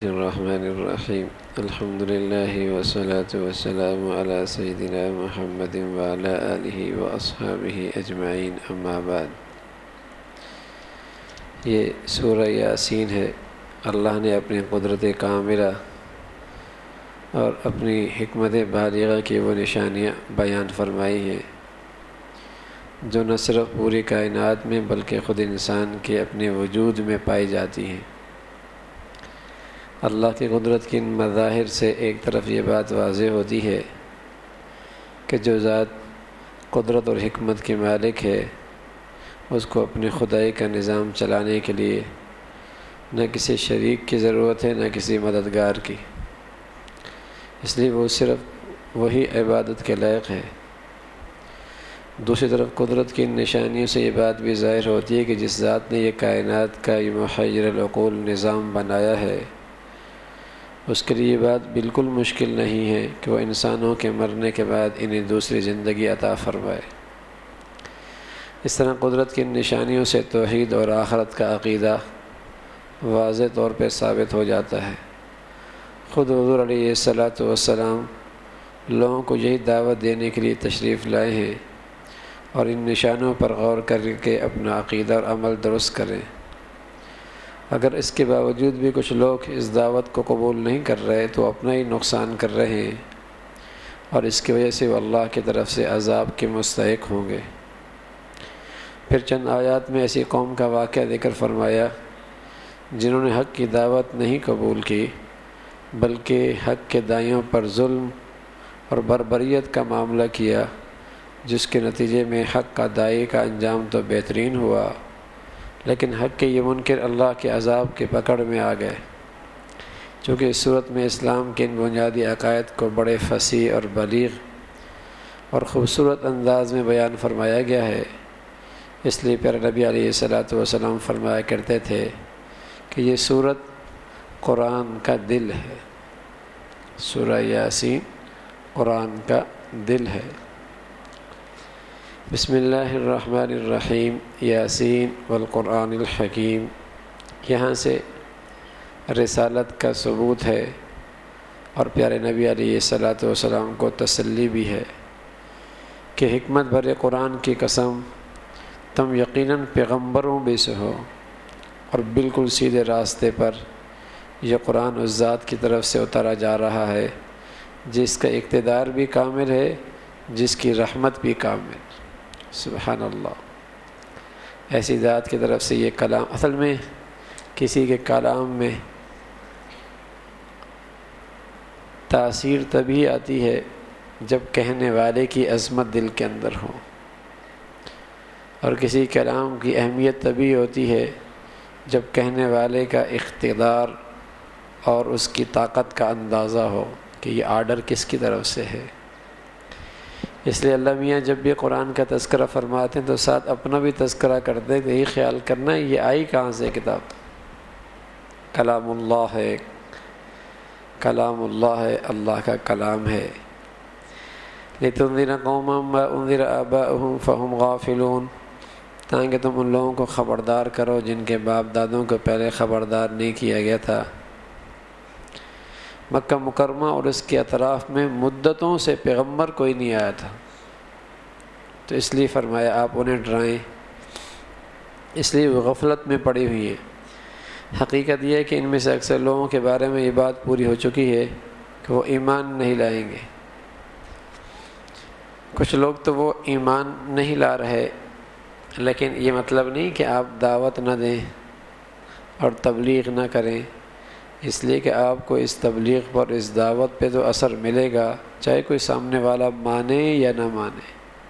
الرحمن الرحیم الحمدللہ والصلاة والسلام علی سیدنا محمد وعلی آلہ واصحابہ اجمعین اما بعد۔ یہ سورہ یاسین ہے۔ اللہ نے اپنی قدرت کاملہ اور اپنی حکمت بالغہ کی وہ نشانیاں بیان فرمائی ہیں جو نہ صرف پوری کائنات میں بلکہ خود انسان کے اپنے وجود میں پائی جاتی ہیں۔ اللہ کی قدرت کی ان مظاہر سے ایک طرف یہ بات واضح ہوتی ہے کہ جو ذات قدرت اور حکمت کی مالک ہے اس کو اپنی خدائی کا نظام چلانے کے لیے نہ کسی شریک کی ضرورت ہے نہ کسی مددگار کی، اس لیے وہ صرف وہی عبادت کے لائق ہے۔ دوسری طرف قدرت کی ان نشانیوں سے یہ بات بھی ظاہر ہوتی ہے کہ جس ذات نے یہ کائنات کا یہ محیر العقول نظام بنایا ہے اس کے لیے یہ بات بالکل مشکل نہیں ہے کہ وہ انسانوں کے مرنے کے بعد انہیں دوسری زندگی عطا فرمائے۔ اس طرح قدرت کی نشانیوں سے توحید اور آخرت کا عقیدہ واضح طور پہ ثابت ہو جاتا ہے۔ خود حضور علیہ الصلاۃ والسلام لوگوں کو یہی دعوت دینے کے لیے تشریف لائے ہیں اور ان نشانوں پر غور کر کے اپنا عقیدہ اور عمل درست کریں۔ اگر اس کے باوجود بھی کچھ لوگ اس دعوت کو قبول نہیں کر رہے تو اپنا ہی نقصان کر رہے ہیں اور اس کی وجہ سے وہ اللہ کی طرف سے عذاب کے مستحق ہوں گے۔ پھر چند آیات میں ایسی قوم کا واقعہ ذکر فرمایا جنہوں نے حق کی دعوت نہیں قبول کی بلکہ حق کے دائیوں پر ظلم اور بربریت کا معاملہ کیا، جس کے نتیجے میں حق کا داعی کا انجام تو بہترین ہوا لیکن حق کے یہ منکر اللہ کے عذاب کے پکڑ میں آ گئے۔ چونکہ اس صورت میں اسلام کے ان بنیادی عقائد کو بڑے فصیح اور بلیغ اور خوبصورت انداز میں بیان فرمایا گیا ہے، اس لیے پیارے نبی علیہ الصلاۃ والسلام فرمایا کرتے تھے کہ یہ سورت قرآن کا دل ہے۔ سورہ یاسین قرآن کا دل ہے۔ بسم اللہ الرحمن الرحیم یاسین والقرآن الحکیم۔ یہاں سے رسالت کا ثبوت ہے اور پیارے نبی علیہ الصلاۃ والسلام کو تسلی بھی ہے کہ حکمت بھرے قرآن کی قسم تم یقیناً پیغمبروں میں سے ہو اور بالکل سیدھے راستے پر یہ قرآن اس ذات کی طرف سے اتارا جا رہا ہے جس کا اقتدار بھی کامل ہے، جس کی رحمت بھی کامل۔ سبحان اللہ، ایسی ذات کی طرف سے یہ کلام، اصل میں کسی کے کلام میں تاثیر تبھی آتی ہے جب کہنے والے کی عظمت دل کے اندر ہو، اور کسی کلام کی اہمیت تبھی ہوتی ہے جب کہنے والے کا اقتدار اور اس کی طاقت کا اندازہ ہو کہ یہ آرڈر کس کی طرف سے ہے۔ اس لیے اللہ میاں جب بھی قرآن کا تذکرہ فرماتے ہیں تو ساتھ اپنا بھی تذکرہ کرتے ہیں کہ یہ خیال کرنا ہے یہ آئی کہاں سے کتاب، کلام اللہ ہے، کلام اللہ ہے، اللہ کا کلام ہے۔ لِتُنذِرَ قَوْمًا مَا أُنذِرَ آبَاؤُهُمْ فَهُمْ غَافِلُونَ، تاکہ تم ان لوگوں کو خبردار کرو جن کے باپ دادوں کو پہلے خبردار نہیں کیا گیا تھا۔ مکہ مکرمہ اور اس کے اطراف میں مدتوں سے پیغمبر کوئی نہیں آیا تھا، تو اس لیے فرمایا آپ انہیں ڈرائیں، اس لیے وہ غفلت میں پڑی ہوئی ہیں۔ حقیقت یہ ہے کہ ان میں سے اکثر لوگوں کے بارے میں یہ بات پوری ہو چکی ہے کہ وہ ایمان نہیں لائیں گے۔ کچھ لوگ تو وہ ایمان نہیں لا رہے، لیکن یہ مطلب نہیں کہ آپ دعوت نہ دیں اور تبلیغ نہ کریں، اس لیے کہ آپ کو اس تبلیغ پر، اس دعوت پہ تو اثر ملے گا چاہے کوئی سامنے والا مانے یا نہ مانے۔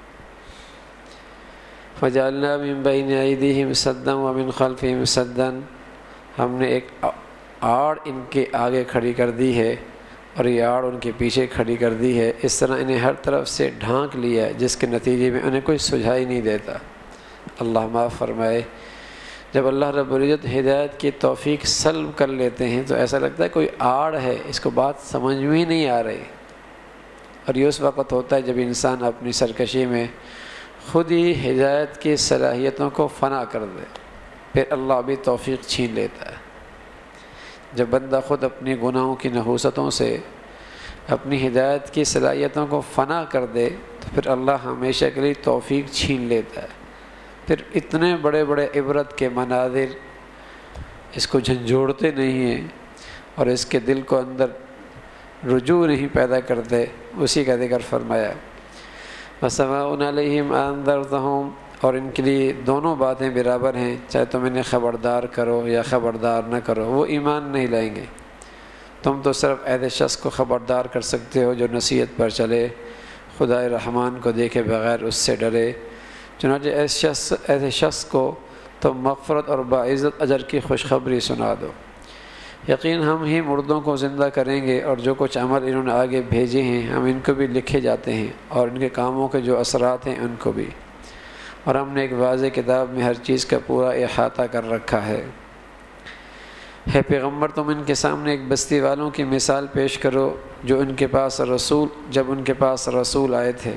فَجَعَلْنَا مِن بَيْنِ أَيْدِيهِمْ سَدًّا وَمِنْ خَلْفِهِمْ سَدًّا، ہم نے ایک آڑ ان کے آگے کھڑی کر دی ہے اور یہ آڑ ان کے پیچھے کھڑی کر دی ہے، اس طرح انہیں ہر طرف سے ڈھانک لیا ہے جس کے نتیجے میں انہیں کوئی سجھائی نہیں دیتا۔ اللہ معاف فرمائے، جب اللہ رب العزت ہدایت کی توفیق سلب کر لیتے ہیں تو ایسا لگتا ہے کوئی آڑ ہے، اس کو بات سمجھ میں ہی نہیں آ رہی، اور یہ اس وقت ہوتا ہے جب انسان اپنی سرکشی میں خود ہی ہدایت کی صلاحیتوں کو فنا کر دے، پھر اللہ بھی توفیق چھین لیتا ہے۔ جب بندہ خود اپنی گناہوں کی نحوستوں سے اپنی ہدایت کی صلاحیتوں کو فنا کر دے تو پھر اللہ ہمیشہ کے لیے توفیق چھین لیتا ہے۔ پھر اتنے بڑے بڑے عبرت کے مناظر اس کو جھنجھوڑتے نہیں ہیں اور اس کے دل کو اندر رجوع نہیں پیدا کرتے۔ اسی کا ذکر فرمایا، وَسَوَاءٌ عَلَيْهِمْ أَنذَرْتَهُمْ، اور ان کے لیے دونوں باتیں برابر ہیں، چاہے تم انہیں خبردار کرو یا خبردار نہ کرو، وہ ایمان نہیں لائیں گے۔ تم تو صرف ایسے شخص کو خبردار کر سکتے ہو جو نصیحت پر چلے، خدائے رحمان کو دیکھے بغیر اس سے ڈرے۔ چنانچہ ایسے شخص کو تم مغفرت اور باعزت اجر کی خوشخبری سنا دو۔ یقین ہم ہی مردوں کو زندہ کریں گے، اور جو کچھ عمل انہوں نے آگے بھیجے ہیں ہم ان کو بھی لکھے جاتے ہیں، اور ان کے کاموں کے جو اثرات ہیں ان کو بھی، اور ہم نے ایک واضح کتاب میں ہر چیز کا پورا احاطہ کر رکھا ہے۔ پیغمبر تم ان کے سامنے ایک بستی والوں کی مثال پیش کرو جب ان کے پاس رسول آئے تھے۔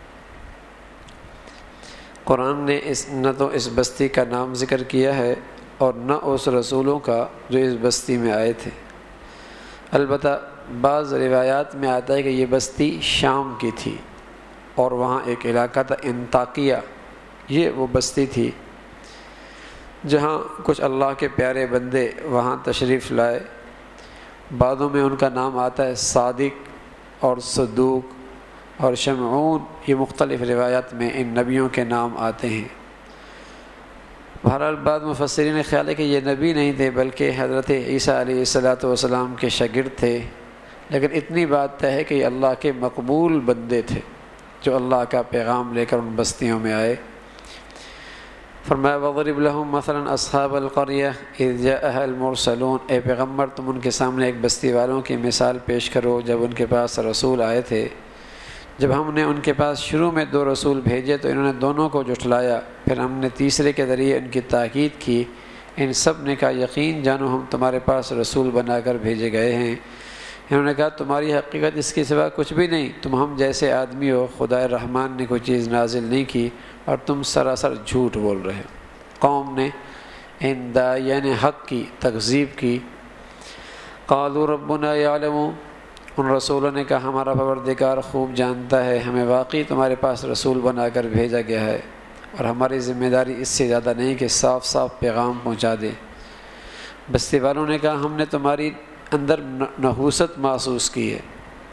قرآن نے نہ تو اس بستی کا نام ذکر کیا ہے اور نہ اس رسولوں کا جو اس بستی میں آئے تھے۔ البتہ بعض روایات میں آتا ہے کہ یہ بستی شام کی تھی، اور وہاں ایک علاقہ تھا انطاکیہ، یہ وہ بستی تھی جہاں کچھ اللہ کے پیارے بندے وہاں تشریف لائے۔ بعضوں میں ان کا نام آتا ہے صادق اور صدوق اور شمعون، یہ مختلف روایات میں ان نبیوں کے نام آتے ہیں۔ بہرحال بعض مفسرین نے خیال ہے کہ یہ نبی نہیں تھے بلکہ حضرت عیسیٰ علیہ السلام کے شاگرد تھے، لیکن اتنی بات طے ہے کہ یہ اللہ کے مقبول بندے تھے جو اللہ کا پیغام لے کر ان بستیوں میں آئے۔ فرمایا وَضْرِبْ لَهُمْ مَثَلًا أَصْحَابَ الْقَرْيَةِ إِذْ جَاءَهَا الْمُرْسَلُونَ، اے پیغمبر تم ان کے سامنے ایک بستی والوں کی مثال پیش کرو جب ان کے پاس رسول آئے تھے۔ جب ہم نے ان کے پاس شروع میں 2 رسول بھیجے تو انہوں نے دونوں کو جھٹلایا، پھر ہم نے تیسرے کے ذریعے ان کی تاکید کی۔ ان سب نے کہا یقین جانو ہم تمہارے پاس رسول بنا کر بھیجے گئے ہیں۔ انہوں نے کہا تمہاری حقیقت اس کے سوا کچھ بھی نہیں، تم ہم جیسے آدمی ہو، خدائے رحمان نے کوئی چیز نازل نہیں کی اور تم سراسر جھوٹ بول رہے ہو۔ قوم نے ان داعیان حق کی تکذیب کی۔ قالوا ربنا یعلم، ان رسولوں نے کہا ہمارا پروردگار خوب جانتا ہے، ہمیں واقعی تمہارے پاس رسول بنا کر بھیجا گیا ہے، اور ہماری ذمہ داری اس سے زیادہ نہیں کہ صاف صاف پیغام پہنچا دیں۔ بستی والوں نے کہا ہم نے تمہاری اندر نحوست محسوس کی ہے۔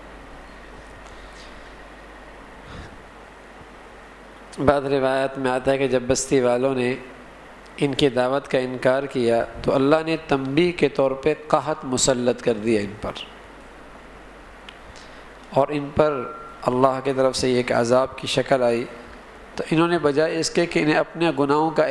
بعض روایات میں آتا ہے کہ جب بستی والوں نے ان کی دعوت کا انکار کیا تو اللہ نے تنبیہ کے طور پہ قحط مسلط کر دیا ان پر، اور ان پر اللہ کی طرف سے ایک عذاب کی شکل آئی۔ تو انہوں نے بجائے اس کے کہ انہیں اپنے گناہوں کا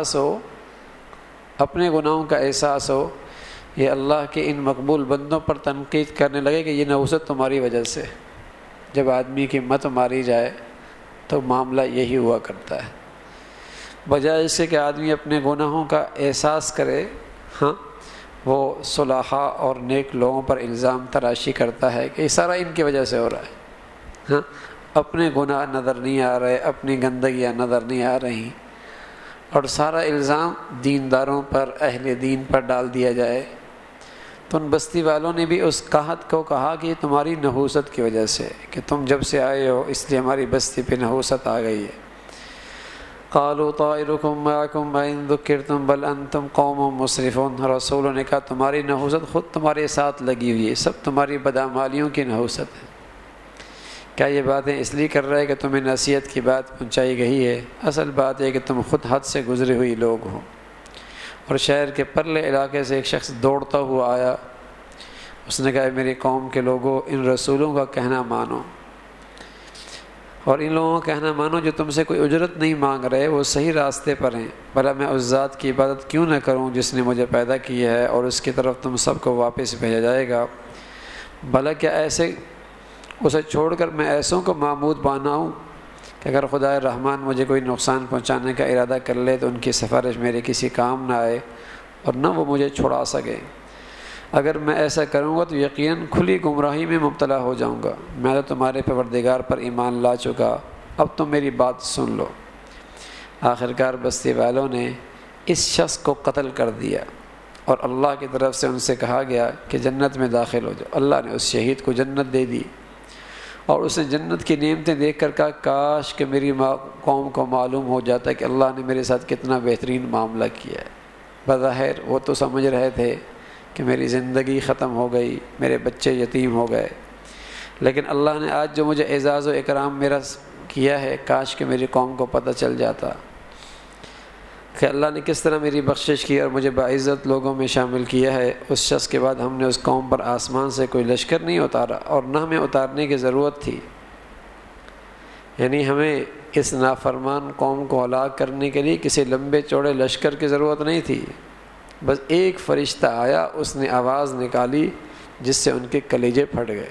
احساس ہو، یہ اللہ کے ان مقبول بندوں پر تنقید کرنے لگے کہ یہ نحوست تمہاری وجہ سے۔ جب آدمی کی مت ماری جائے تو معاملہ یہی ہوا کرتا ہے، بجائے اس سے کہ آدمی اپنے گناہوں کا احساس کرے، وہ صلحاء اور نیک لوگوں پر الزام تراشی کرتا ہے کہ یہ سارا ان کی وجہ سے ہو رہا ہے۔ اپنے گناہ نظر نہیں آ رہے، اپنی گندگیاں نظر نہیں آ رہی، اور سارا الزام دینداروں پر، اہل دین پر ڈال دیا جائے۔ تو ان بستی والوں نے بھی اس قحط کو کہا کہ یہ تمہاری نحوست کی وجہ سے، کہ تم جب سے آئے ہو اس لیے ہماری بستی پہ نحوست آ گئی ہے۔ قالوا طائركم معكم وإن ذكرتم بل انتم قوم مسرفون، رسولوں نے کہا تمہاری نحوست خود تمہارے ساتھ لگی ہوئی ہے، سب تمہاری بدعمالیوں کی نحوست ہے۔ کیا یہ باتیں اس لیے کر رہے کہ تمہیں نصیحت کی بات پہنچائی گئی ہے؟ اصل بات ہے کہ تم خود حد سے گزرے ہوئی لوگ ہو۔ اور شہر کے پرلے علاقے سے ایک شخص دوڑتا ہوا آیا، اس نے کہا میری قوم کے لوگوں ان رسولوں کا کہنا مانو، اور ان لوگوں کا کہنا مانو جو تم سے کوئی اجرت نہیں مانگ رہے، وہ صحیح راستے پر ہیں۔ بھلا میں اس ذات کی عبادت کیوں نہ کروں جس نے مجھے پیدا کیا ہے اور اس کی طرف تم سب کو واپس بھیجا جائے گا؟ بھلا کیا ایسے اسے چھوڑ کر میں ایسوں کو معبود بناؤں کہ اگر خدا رحمان مجھے کوئی نقصان پہنچانے کا ارادہ کر لے تو ان کی سفارش میرے کسی کام نہ آئے اور نہ وہ مجھے چھڑا سکے۔ اگر میں ایسا کروں گا تو یقیناً کھلی گمراہی میں مبتلا ہو جاؤں گا۔ میں تو تمہارے پروردگار پر ایمان لا چکا، اب تم میری بات سن لو۔ آخرکار بستی والوں نے اس شخص کو قتل کر دیا اور اللہ کی طرف سے ان سے کہا گیا کہ جنت میں داخل ہو جاؤ۔ اللہ نے اس شہید کو جنت دے دی، اور اس نے جنت کی نعمتیں دیکھ کر کہا کاش کہ میری قوم کو معلوم ہو جاتا کہ اللہ نے میرے ساتھ کتنا بہترین معاملہ کیا ہے۔ بظاہر وہ تو سمجھ رہے تھے کہ میری زندگی ختم ہو گئی، میرے بچے یتیم ہو گئے، لیکن اللہ نے آج جو مجھے اعزاز و اکرام میرا کیا ہے، کاش کہ میری قوم کو پتہ چل جاتا کہ اللہ نے کس طرح میری بخشش کی اور مجھے باعزت لوگوں میں شامل کیا ہے۔ اس شخص کے بعد ہم نے اس قوم پر آسمان سے کوئی لشکر نہیں اتارا، اور نہ ہمیں اتارنے کی ضرورت تھی، یعنی ہمیں اس نافرمان قوم کو ہلاک کرنے کے لیے کسی لمبے چوڑے لشکر کی ضرورت نہیں تھی۔ بس ایک فرشتہ آیا، اس نے آواز نکالی جس سے ان کے کلیجے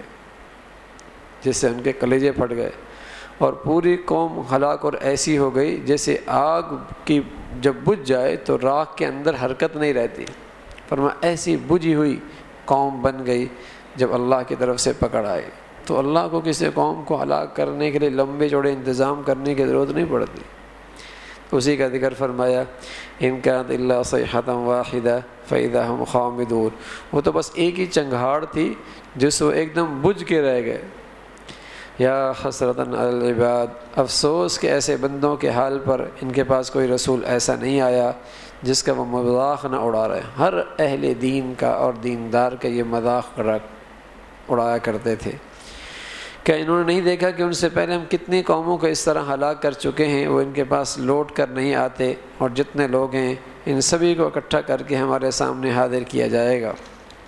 پھٹ گئے، اور پوری قوم ہلاک اور ایسی ہو گئی جیسے آگ کی جب بجھ جائے تو راکھ کے اندر حرکت نہیں رہتی۔ فرمایا ایسی بجھی ہوئی قوم بن گئی جب اللہ کی طرف سے پکڑ آئی۔ تو اللہ کو کسی قوم کو ہلاک کرنے کے لیے لمبے چوڑے انتظام کرنے کی ضرورت نہیں پڑتی۔ اسی کا ذکر فرمایا ان کانت الا صیحۃ واحدہ فاذا هم خامدون، وہ تو بس ایک ہی چنگھاڑ تھی جس وہ ایک دم بجھ کے رہ گئے۔ یا حسرتاً علی العباد، افسوس کہ ایسے بندوں کے حال پر ان کے پاس کوئی رسول ایسا نہیں آیا جس کا وہ مذاق نہ اڑا رہے۔ ہر اہل دین کا اور دیندار کا یہ مذاق اڑایا کرتے تھے۔ کیا انہوں نے نہیں دیکھا کہ ان سے پہلے ہم کتنی قوموں کو اس طرح ہلاک کر چکے ہیں، وہ ان کے پاس لوٹ کر نہیں آتے، اور جتنے لوگ ہیں ان سبھی کو اکٹھا کر کے ہمارے سامنے حاضر کیا جائے گا۔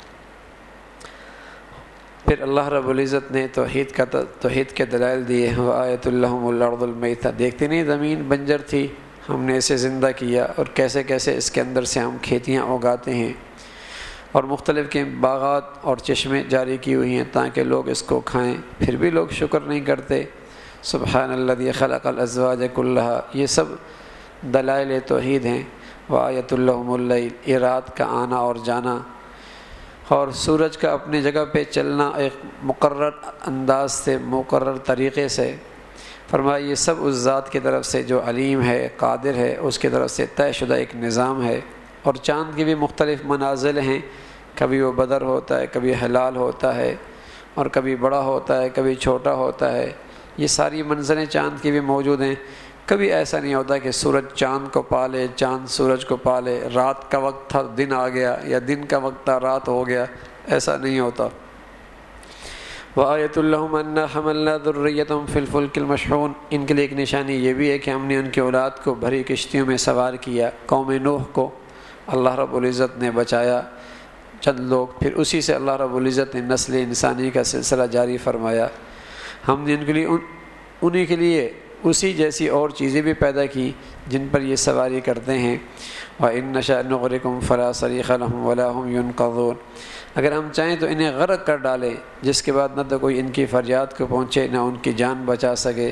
پھر اللہ رب العزت نے توحید کے دلائل دیے۔ وآیۃ لہم الارض المیتہ، دیکھتے نہیں زمین بنجر تھی، ہم نے اسے زندہ کیا، اور کیسے کیسے اس کے اندر سے ہم کھیتیاں اگاتے ہیں، اور مختلف کے باغات اور چشمے جاری کی ہوئی ہیں تاکہ لوگ اس کو کھائیں، پھر بھی لوگ شکر نہیں کرتے۔ سبحان الذی خلق الازواج کلھا، یہ سب دلائل توحید ہیں۔ وآیۃ لہم اللیل، یہ رات کا آنا اور جانا، اور سورج کا اپنی جگہ پہ چلنا ایک مقرر انداز سے، مقرر طریقے سے۔ فرمایا یہ سب اس ذات کی طرف سے جو علیم ہے، قادر ہے، اس کی طرف سے طے شدہ ایک نظام ہے۔ اور چاند کی بھی مختلف منازل ہیں، کبھی وہ بدر ہوتا ہے، کبھی ہلال ہوتا ہے، اور کبھی بڑا ہوتا ہے، کبھی چھوٹا ہوتا ہے۔ یہ ساری منزلیں چاند کی بھی موجود ہیں۔ کبھی ایسا نہیں ہوتا کہ سورج چاند کو پالے، چاند سورج کو پالے، رات کا وقت تھا دن آ گیا، یا دن کا وقت تھا رات ہو گیا، ایسا نہیں ہوتا۔ وآیۃ لہم انا حملنا ذریتہم فی الفلک المشحون، ان کے لیے ایک نشانی یہ بھی ہے کہ ہم نے ان کی اولاد کو بھری کشتیوں میں سوار کیا۔ قوم نوح کو اللہ رب العزت نے بچایا چند لوگ، پھر اسی سے اللہ رب العزت نے نسل انسانی کا سلسلہ جاری فرمایا۔ ہم نے ان کے لیے انہی کے لیے اسی جیسی اور چیزیں بھی پیدا کی جن پر یہ سواری کرتے ہیں۔ وَإِن نَّشَأْ نُغْرِقْهُمْ فَلَا صَرِيخَ لَهُمْ وَلَا هُمْ يُنقَذُونَ، اگر ہم چاہیں تو انہیں غرق کر ڈالیں، جس کے بعد نہ تو کوئی ان کی فریاد کو پہنچے، نہ ان کی جان بچا سکے۔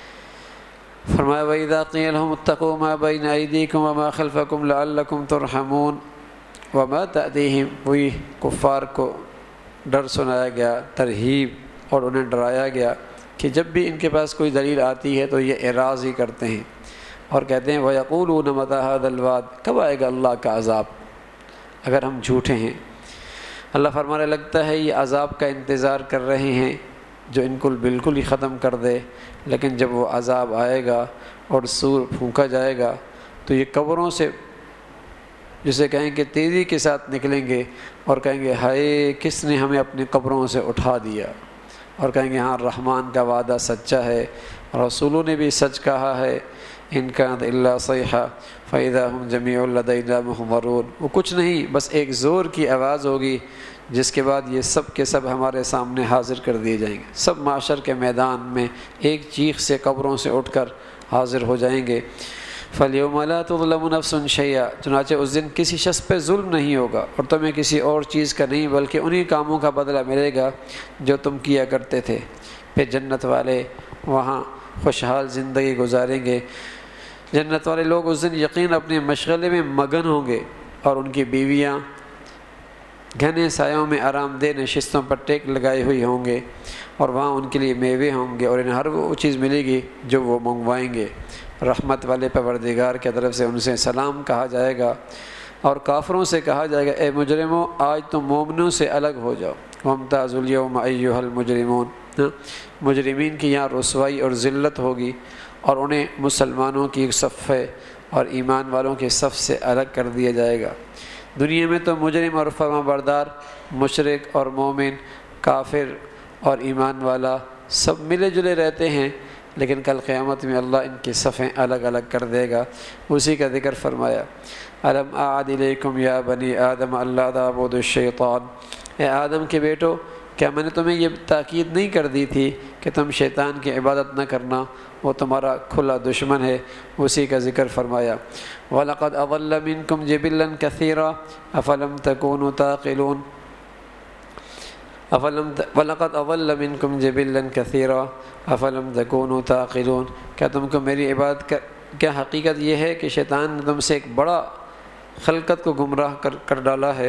فرمایا وَإِذَا قِيلَ لَهُمُ اتَّقُوا مَا بَيْنَ أَيْدِيكُمْ وَمَا خَلْفَكُمْ لَعَلَّكُمْ تُرْحَمُونَ، وَمَا تَأْتِيهِمْ، وہی کفار کو ڈر سنایا گیا، ترہیب، اور انہیں ڈرایا گیا کہ جب بھی ان کے پاس کوئی دلیل آتی ہے تو یہ اعراض ہی کرتے ہیں اور کہتے ہیں وَيَقُولُونَ مَتَىٰ هَٰذَا الْوَعْدُ، کب آئے گا اللہ کا عذاب، اگر ہم جھوٹے ہیں۔ اللہ فرمانے لگتا ہے یہ عذاب کا انتظار کر رہے ہیں جو ان کو بالکل ہی ختم کر دے، لیکن جب وہ عذاب آئے گا اور سور پھونکا جائے گا تو یہ قبروں سے جسے کہیں کہ تیزی کے ساتھ نکلیں گے اور کہیں گے ہائے کس نے ہمیں اپنی قبروں سے اٹھا دیا، اور کہیں گے ہاں رحمان کا وعدہ سچا ہے، رسولوں نے بھی سچ کہا ہے، ان کانت الا صیحہ فاذا هم جمیع لدینا محضرون، وہ کچھ نہیں بس ایک زور کی آواز ہوگی جس کے بعد یہ سب کے سب ہمارے سامنے حاضر کر دیے جائیں گے، سب معاشر کے میدان میں ایک چیخ سے قبروں سے اٹھ کر حاضر ہو جائیں گے۔ فَالْيَوْمَ لَا تُظْلَمُ نَفْسٌ شَيْئًا، چنانچہ اس دن کسی شخص پہ ظلم نہیں ہوگا اور تمہیں کسی اور چیز کا نہیں بلکہ انہی کاموں کا بدلہ ملے گا جو تم کیا کرتے تھے۔ پھر جنت والے وہاں خوشحال زندگی گزاریں گے۔ جنت والے لوگ اس دن یقین اپنے مشغلے میں مگن ہوں گے، اور ان کی بیویاں گھنے سایوں میں آرام دہ نشستوں پر ٹیک لگائے ہوئی ہوں گے، اور وہاں ان کے لیے میوے ہوں گے اور انہیں ہر وہ چیز ملے گی جو وہ منگوائیں گے۔ رحمت والے پروردگار کی طرف سے ان سے سلام کہا جائے گا۔ اور کافروں سے کہا جائے گا اے مجرموں آج تم مومنوں سے الگ ہو جاؤ، وامتازوا اليوم ایھا المجرمون، مجرمین کی یہاں رسوائی اور ذلت ہوگی اور انہیں مسلمانوں کی صف اور ایمان والوں کے صف سے الگ کر دیا جائے گا۔ دنیا میں تو مجرم اور فرما بردار، مشرک اور مومن، کافر اور ایمان والا سب ملے جلے رہتے ہیں، لیکن کل قیامت میں اللہ ان کی صفیں الگ الگ کر دے گا۔ اسی کا ذکر فرمایا الم اعد الیکم یا بنی آدم اللہ تعبدوا الشیطان، اے آدم کے بیٹو کیا میں نے تمہیں یہ تاکید نہیں کر دی تھی کہ تم شیطان کی عبادت نہ کرنا، وہ تمہارا کھلا دشمن ہے۔ اسی کا ذکر فرمایا وَلَقَدْ أَضَلَّ مِنْكُمْ جِبِلًّا كَثِيرًا أَفَلَمْ تَكُونُوا تَعْقِلُونَ وَلَقَدْ أَضَلَّ مِنْكُمْ جِبِلًّا كَثِيرًا أَفَلَمْ تَكُونُوا تَعْقِلُونَ، کیا تم کو میری عبادت کیا حقیقت یہ ہے کہ شیطان نے تم سے ایک بڑا خلقت کو گمراہ کر ڈالا ہے،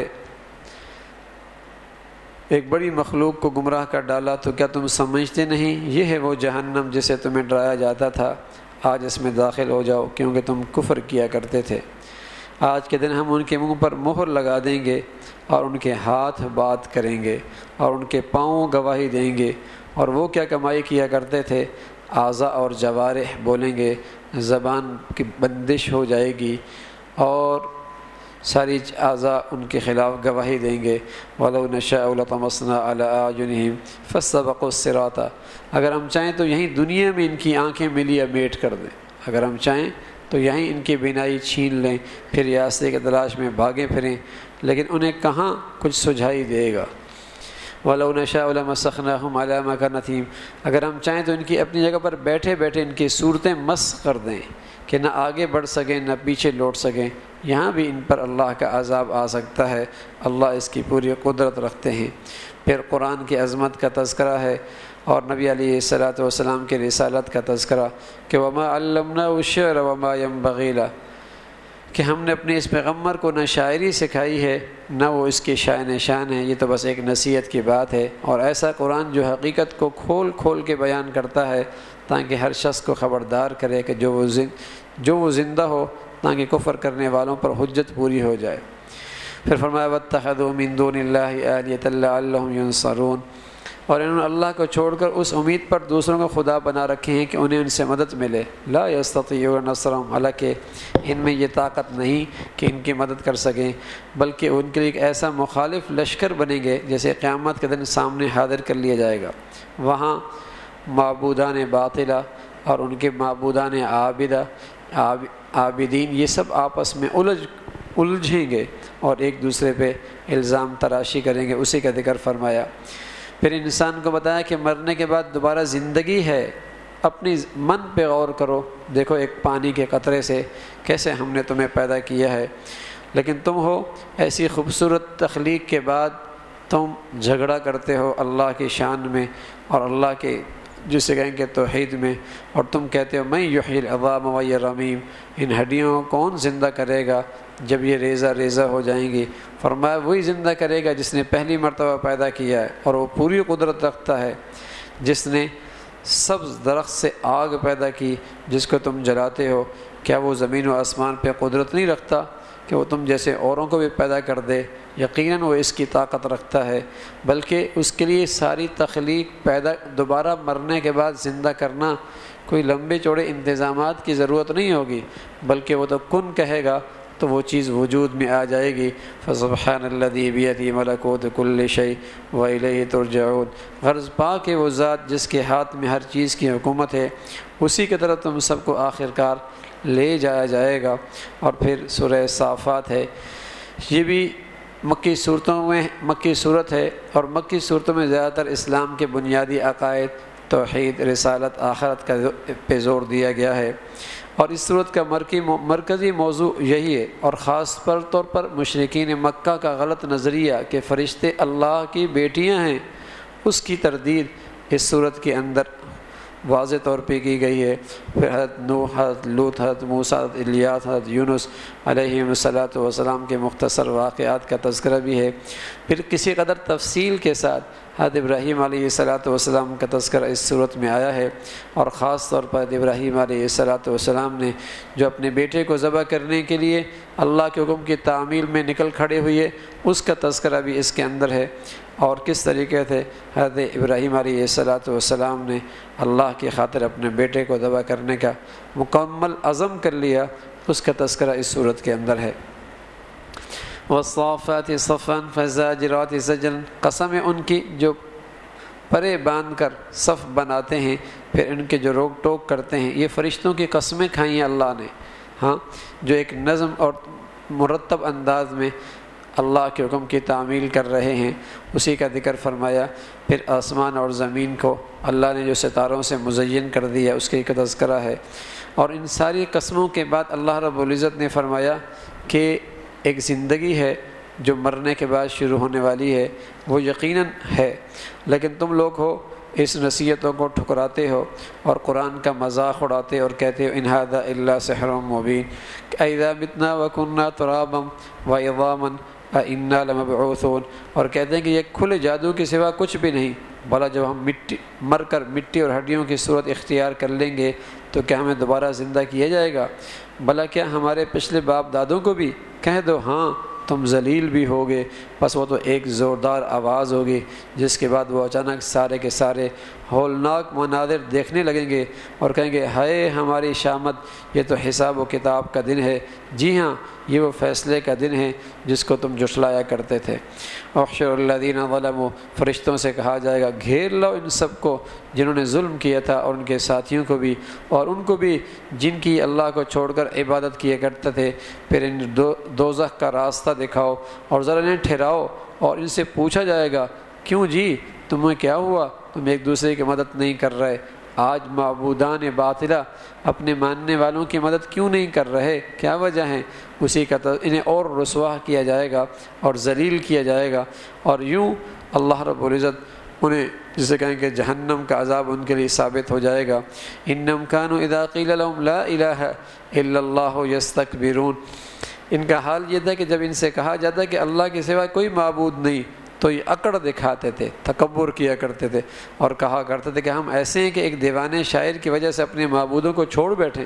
ایک بڑی مخلوق کو گمراہ کر ڈالا، تو کیا تم سمجھتے نہیں؟ یہ ہے وہ جہنم جسے تمہیں ڈرایا جاتا تھا، آج اس میں داخل ہو جاؤ کیونکہ تم کفر کیا کرتے تھے۔ آج کے دن ہم ان کے منہ پر مہر لگا دیں گے اور ان کے ہاتھ بات کریں گے اور ان کے پاؤں گواہی دیں گے، اور وہ کیا کمائی کیا کرتے تھے، اعضاء اور جوارح بولیں گے، زبان کی بندش ہو جائے گی اور ساری اعضاء ان کے خلاف گواہی دیں گے۔ وَلَوْ نَشَاءُ لَطَمَسْنَا عَلَىٰ أَعْيُنِهِمْ فَاسْتَبَقُوا الصِّرَاطَ، اگر ہم چاہیں تو یہیں دنیا میں ان کی آنکھیں ملی میٹ کر دیں، اگر ہم چاہیں تو یہیں ان کی بینائی چھین لیں، پھر راستے کی تلاش میں بھاگیں پھریں، لیکن انہیں کہاں کچھ سجھائی دے گا۔ وَلَوْ نَشَاءُ لَمَسَخْنَاهُمْ عَلَىٰ مَكَانَتِهِمْ، اگر ہم چاہیں تو ان کی اپنی جگہ پر بیٹھے بیٹھے ان کی صورتیں مسخ کر دیں کہ نہ آگے بڑھ سکیں نہ پیچھے لوٹ سکیں، یہاں بھی ان پر اللہ کا عذاب آ سکتا ہے، اللہ اس کی پوری قدرت رکھتے ہیں۔ پھر قرآن کی عظمت کا تذکرہ ہے اور نبی علیہ الصلاۃ والسلام کے رسالت کا تذکرہ کہ وما علمناه الشعر وما ينبغي له، کہ ہم نے اپنے اس پیغمبر کو نہ شاعری سکھائی ہے نہ وہ اس کے شائن شان ہے، یہ تو بس ایک نصیحت کی بات ہے، اور ایسا قرآن جو حقیقت کو کھول کھول کے بیان کرتا ہے تاکہ ہر شخص کو خبردار کرے کہ جو وہ زندہ ہو، تاکہ کفر کرنے والوں پر حجت پوری ہو جائے۔ پھر فرمایا وَاتَّخَذُوا مِن دُونِ اللَّهِ آلِهَةً لَعَلَّهُمْ يُنصَرُونَ، اور انہوں نے اللہ کو چھوڑ کر اس امید پر دوسروں کو خدا بنا رکھے ہیں کہ انہیں ان سے مدد ملے۔ لا يستطيعون نصرهم، حالانکہ ان میں یہ طاقت نہیں کہ ان کی مدد کر سکیں، بلکہ ان کے لیے ایک ایسا مخالف لشکر بنیں گے جیسے قیامت کے دن سامنے حاضر کر لیا جائے گا۔ وہاں معبودان باطلہ اور ان کے معبودان عابدین یہ سب آپس میں الجھیں گے اور ایک دوسرے پہ الزام تراشی کریں گے۔ اسی کا ذکر فرمایا۔ پھر انسان کو بتایا کہ مرنے کے بعد دوبارہ زندگی ہے، اپنی من پہ غور کرو، دیکھو ایک پانی کے قطرے سے کیسے ہم نے تمہیں پیدا کیا ہے، لیکن تم ہو ایسی خوبصورت تخلیق کے بعد تم جھگڑا کرتے ہو اللہ کی شان میں اور اللہ کے جسے کہیں کہ توحید میں، اور تم کہتے ہو میں یحیی العظام وہی رمیم، ان ہڈیوں کو کون زندہ کرے گا جب یہ ریزہ ریزہ ہو جائیں گی؟ فرمایا وہی زندہ کرے گا جس نے پہلی مرتبہ پیدا کیا ہے، اور وہ پوری قدرت رکھتا ہے، جس نے سبز درخت سے آگ پیدا کی جس کو تم جلاتے ہو، کیا وہ زمین و آسمان پہ قدرت نہیں رکھتا کہ وہ تم جیسے اوروں کو بھی پیدا کر دے؟ یقیناً وہ اس کی طاقت رکھتا ہے، بلکہ اس کے لیے ساری تخلیق دوبارہ مرنے کے بعد زندہ کرنا کوئی لمبے چوڑے انتظامات کی ضرورت نہیں ہوگی، بلکہ وہ تو کن کہے گا تو وہ چیز وجود میں آ جائے گی۔ فسبحان الذی بیدہ ملکوت کل شیء والیہ ترجعون، غرض پاک ہے وہ ذات جس کے ہاتھ میں ہر چیز کی حکومت ہے، اسی کی طرف تم سب کو آخرکار لے جایا جائے گا۔ اور پھر سورہ صافات ہے، یہ بھی مکی صورت ہے، اور مکی صورتوں میں زیادہ تر اسلام کے بنیادی عقائد، توحید، رسالت، آخرت کا پہ زور دیا گیا ہے، اور اس صورت کا مرکزی موضوع یہی ہے، اور خاص طور پر مشرکین مکہ کا غلط نظریہ کہ فرشتے اللہ کی بیٹیاں ہیں، اس کی تردید اس صورت کے اندر واضح طور پہ کی گئی ہے۔ پھر حضرت نوح، حضرت لوط، حضرت موسیٰ، حضرت الیاس، حضرت یونس علیہم الصلاۃ والسلام کے مختصر واقعات کا تذکرہ بھی ہے۔ پھر کسی قدر تفصیل کے ساتھ حضرت ابراہیم علیہ الصلاۃ والسلام کا تذکرہ اس صورت میں آیا ہے، اور خاص طور پر حضرت ابراہیم علیہ الصلاۃ والسلام نے جو اپنے بیٹے کو ذبح کرنے کے لیے اللہ کے حکم کی تعمیل میں نکل کھڑے ہوئے، اس کا تذکرہ بھی اس کے اندر ہے، اور کس طریقے سے حضرت ابراہیم علیہ الصلاۃ والسلام نے اللہ کی خاطر اپنے بیٹے کو ذبح کرنے کا مکمل عزم کر لیا، اس کا تذکرہ اس صورت کے اندر ہے۔ والصافات صفا فالزاجرات زجرا، قسم ہے ان کی جو پرے باندھ کر صف بناتے ہیں، پھر ان کے جو روک ٹوک کرتے ہیں، یہ فرشتوں کی قسمیں کھائی ہیں اللہ نے، ہاں، جو ایک نظم اور مرتب انداز میں اللہ کے حکم کی تعمیل کر رہے ہیں، اسی کا ذکر فرمایا۔ پھر آسمان اور زمین کو اللہ نے جو ستاروں سے مزین کر دیا، اس کی تذکرہ ہے۔ اور ان ساری قسموں کے بعد اللہ رب العزت نے فرمایا کہ ایک زندگی ہے جو مرنے کے بعد شروع ہونے والی ہے، وہ یقیناً ہے، لیکن تم لوگ ہو اس نصیحتوں کو ٹھکراتے ہو اور قرآن کا مذاق اڑاتے اور کہتے ہو ان ھذا الا سحر مبین، اذا متنا وکنا ترابا وعظاما انا لمبعوثون، اور کہتے ہیں کہ یہ کھلے جادو کے سوا کچھ بھی نہیں، بھلا جب ہم مر کر مٹی اور ہڈیوں کی صورت اختیار کر لیں گے تو کیا ہمیں دوبارہ زندہ کیا جائے گا؟ بھلا کیا ہمارے پچھلے باپ دادوں کو بھی؟ کہہ دو ہاں، تم ذلیل بھی ہوگے۔ بس وہ تو ایک زوردار آواز ہوگی، جس کے بعد وہ اچانک سارے کے سارے ہولناک مناظر دیکھنے لگیں گے اور کہیں گے ہائے ہماری شامت، یہ تو حساب و کتاب کا دن ہے، جی ہاں یہ وہ فیصلے کا دن ہے جس کو تم جھٹلایا کرتے تھے۔ احشر الذین ظلموا، فرشتوں سے کہا جائے گا گھیر لو ان سب کو جنہوں نے ظلم کیا تھا، اور ان کے ساتھیوں کو بھی، اور ان کو بھی جن کی اللہ کو چھوڑ کر عبادت کیا کرتے تھے، پھر ان دوزخ کا راستہ دکھاؤ اور ذرا انہیں ٹھہراؤ، اور ان سے پوچھا جائے گا کیوں جی تمہیں کیا ہوا، تم ایک دوسرے کی مدد نہیں کر رہے؟ آج معبودان باطلہ اپنے ماننے والوں کی مدد کیوں نہیں کر رہے؟ کیا وجہ ہے؟ اسی کا انہیں اور رسوا کیا جائے گا اور ذلیل کیا جائے گا، اور یوں اللہ رب العزت انہیں جسے کہیں کہ جہنم کا عذاب ان کے لیے ثابت ہو جائے گا۔ انہم کانوا اذا قیل لهم لا الہ الا اللہ یستکبرون، ان کا حال یہ تھا کہ جب ان سے کہا جاتا کہ اللہ کے سوا کوئی معبود نہیں تو یہ اکڑ دکھاتے تھے، تکبر کیا کرتے تھے، اور کہا کرتے تھے کہ ہم ایسے ہیں کہ ایک دیوانے شاعر کی وجہ سے اپنے معبودوں کو چھوڑ بیٹھیں۔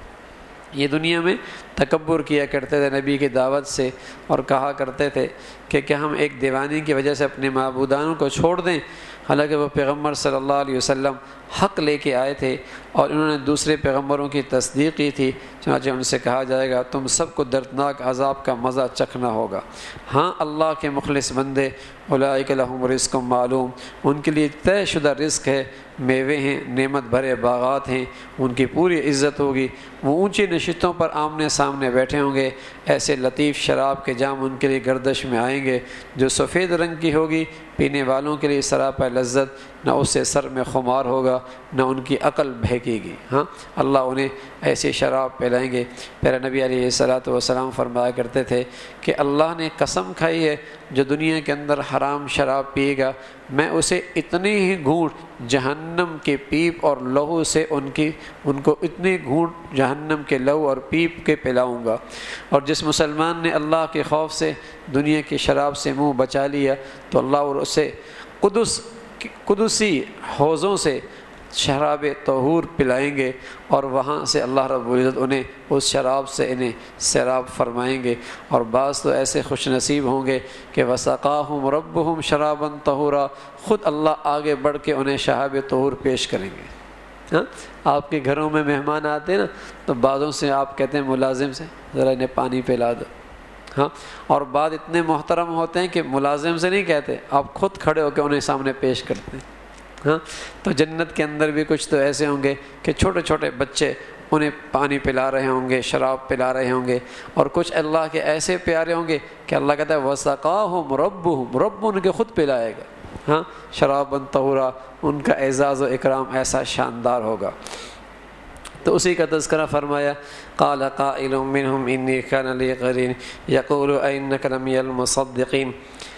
یہ دنیا میں تکبر کیا کرتے تھے نبی کی دعوت سے، اور کہا کرتے تھے کہ کیا ہم ایک دیوانی کی وجہ سے اپنے معبودانوں کو چھوڑ دیں، حالانکہ وہ پیغمبر صلی اللہ علیہ وسلم حق لے کے آئے تھے اور انہوں نے دوسرے پیغمبروں کی تصدیق کی تھی۔ چنانچہ ان سے کہا جائے گا تم سب کو دردناک عذاب کا مزہ چکھنا ہوگا۔ ہاں اللہ کے مخلص بندے اولئک لہم رزق معلوم، ان کے لیے طے شدہ رزق ہے، میوے ہیں، نعمت بھرے باغات ہیں، ان کی پوری عزت ہوگی، وہ اونچی نشستوں پر آمنے سامنے بیٹھے ہوں گے، ایسے لطیف شراب کے جام ان کے لیے گردش میں آئیں گے جو سفید رنگ کی ہوگی، پینے والوں کے لیے سراپا لذت، نہ اس سے سر میں خمار ہوگا نہ ان کی عقل بہکے گی۔ ہاں اللہ انہیں ایسی شراب پلائیں گے۔ پیارے نبی علیہ الصلاۃ والسلام فرمایا کرتے تھے کہ اللہ نے قسم کھائی ہے جو دنیا کے اندر حرام شراب پیے گا میں اسے اتنے ہی گھونٹ جہنم کے پیپ اور لہو سے ان کو اتنے گھونٹ جہنم کے لہو اور پیپ کے پلاؤں گا۔ اور جس مسلمان نے اللہ کے خوف سے دنیا کی شراب سے منہ بچا لیا تو اللہ اور اسے قدسی حوضوں سے شراب طہور پلائیں گے، اور وہاں سے اللہ رب العزت انہیں اس شراب سے انہیں سیراب فرمائیں گے۔ اور بعض تو ایسے خوش نصیب ہوں گے کہ وسقاہم ربہم شرابا طہورا، خود اللہ آگے بڑھ کے انہیں شراب طہور پیش کریں گے۔ ہاں آپ کے گھروں میں مہمان آتے ہیں نا تو بعضوں سے آپ کہتے ہیں ملازم سے ذرا انہیں پانی پلا دو، ہاں، اور بعض اتنے محترم ہوتے ہیں کہ ملازم سے نہیں کہتے، آپ خود کھڑے ہو کے انہیں سامنے پیش کرتے ہیں۔ ہاں تو جنت کے اندر بھی کچھ تو ایسے ہوں گے کہ چھوٹے چھوٹے بچے انہیں پانی پلا رہے ہوں گے، شراب پلا رہے ہوں گے، اور کچھ اللہ کے ایسے پیارے ہوں گے کہ اللہ کہتا ہے وَسَقَاهُمْ رَبُّهُمْ، رب ان کے خود پلائے گا، ہاں، شرابًا طہورا، ان کا اعزاز و اکرام ایسا شاندار ہوگا۔ تو اسی کا تذکرہ فرمایا قَالَ قَائِلٌ مِّنْهُمْ إِنِّي كَانَ لِي قَرِينٌ يَقُولُ أَإِنَّكَ لَمِنَ الْمُصَدِّقِينَ،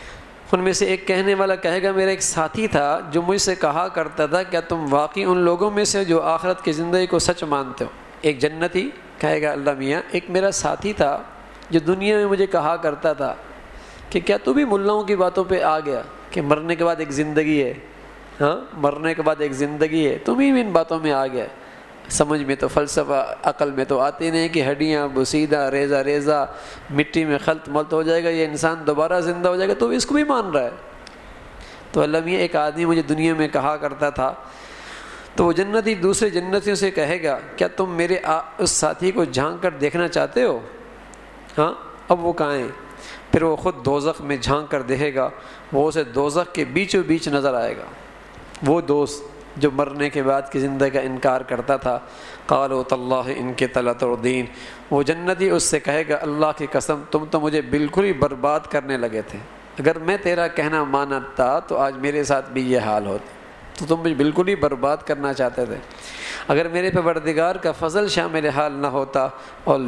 ان میں سے ایک کہنے والا کہے گا میرا ایک ساتھی تھا جو مجھ سے کہا کرتا تھا کیا تم واقعی ان لوگوں میں سے جو آخرت کی زندگی کو سچ مانتے ہو؟ ایک جنتی کہے گا اللہ میاں ایک میرا ساتھی تھا جو دنیا میں مجھے کہا کرتا تھا کہ کیا تو بھی ملاؤں کی باتوں پہ آ گیا کہ مرنے کے بعد ایک زندگی ہے، ہاں مرنے کے بعد ایک زندگی ہے، تم ہی ان باتوں میں آ گیا۔ سمجھ میں تو فلسفہ عقل میں تو آتی نہیں کہ ہڈیاں بسیدہ ریزہ ریزہ مٹی میں خلط ملط ہو جائے گا، یہ انسان دوبارہ زندہ ہو جائے گا، تو اس کو بھی مان رہا ہے۔ تو اللہ میاں ایک آدمی مجھے دنیا میں کہا کرتا تھا، تو وہ جنتی دوسرے جنتیوں سے کہے گا کیا تم میرے اس ساتھی کو جھانک کر دیکھنا چاہتے ہو؟ ہاں اب وہ کہاں ہیں؟ پھر وہ خود دوزخ میں جھانک کر دیکھے گا، وہ اسے دوزخ کے بیچوں بیچ نظر آئے گا، وہ دوست جو مرنے کے بعد کی زندگی کا انکار کرتا تھا۔ قالوا تاللہ انک لتردین، وہ جنتی اس سے کہے گا اللہ کی قسم تم تو مجھے بالکل ہی برباد کرنے لگے تھے، اگر میں تیرا کہنا مانتا تو آج میرے ساتھ بھی یہ حال ہوتا، تو تم مجھے بالکل ہی برباد کرنا چاہتے تھے، اگر میرے پروردگار کا فضل شامل حال نہ ہوتا اور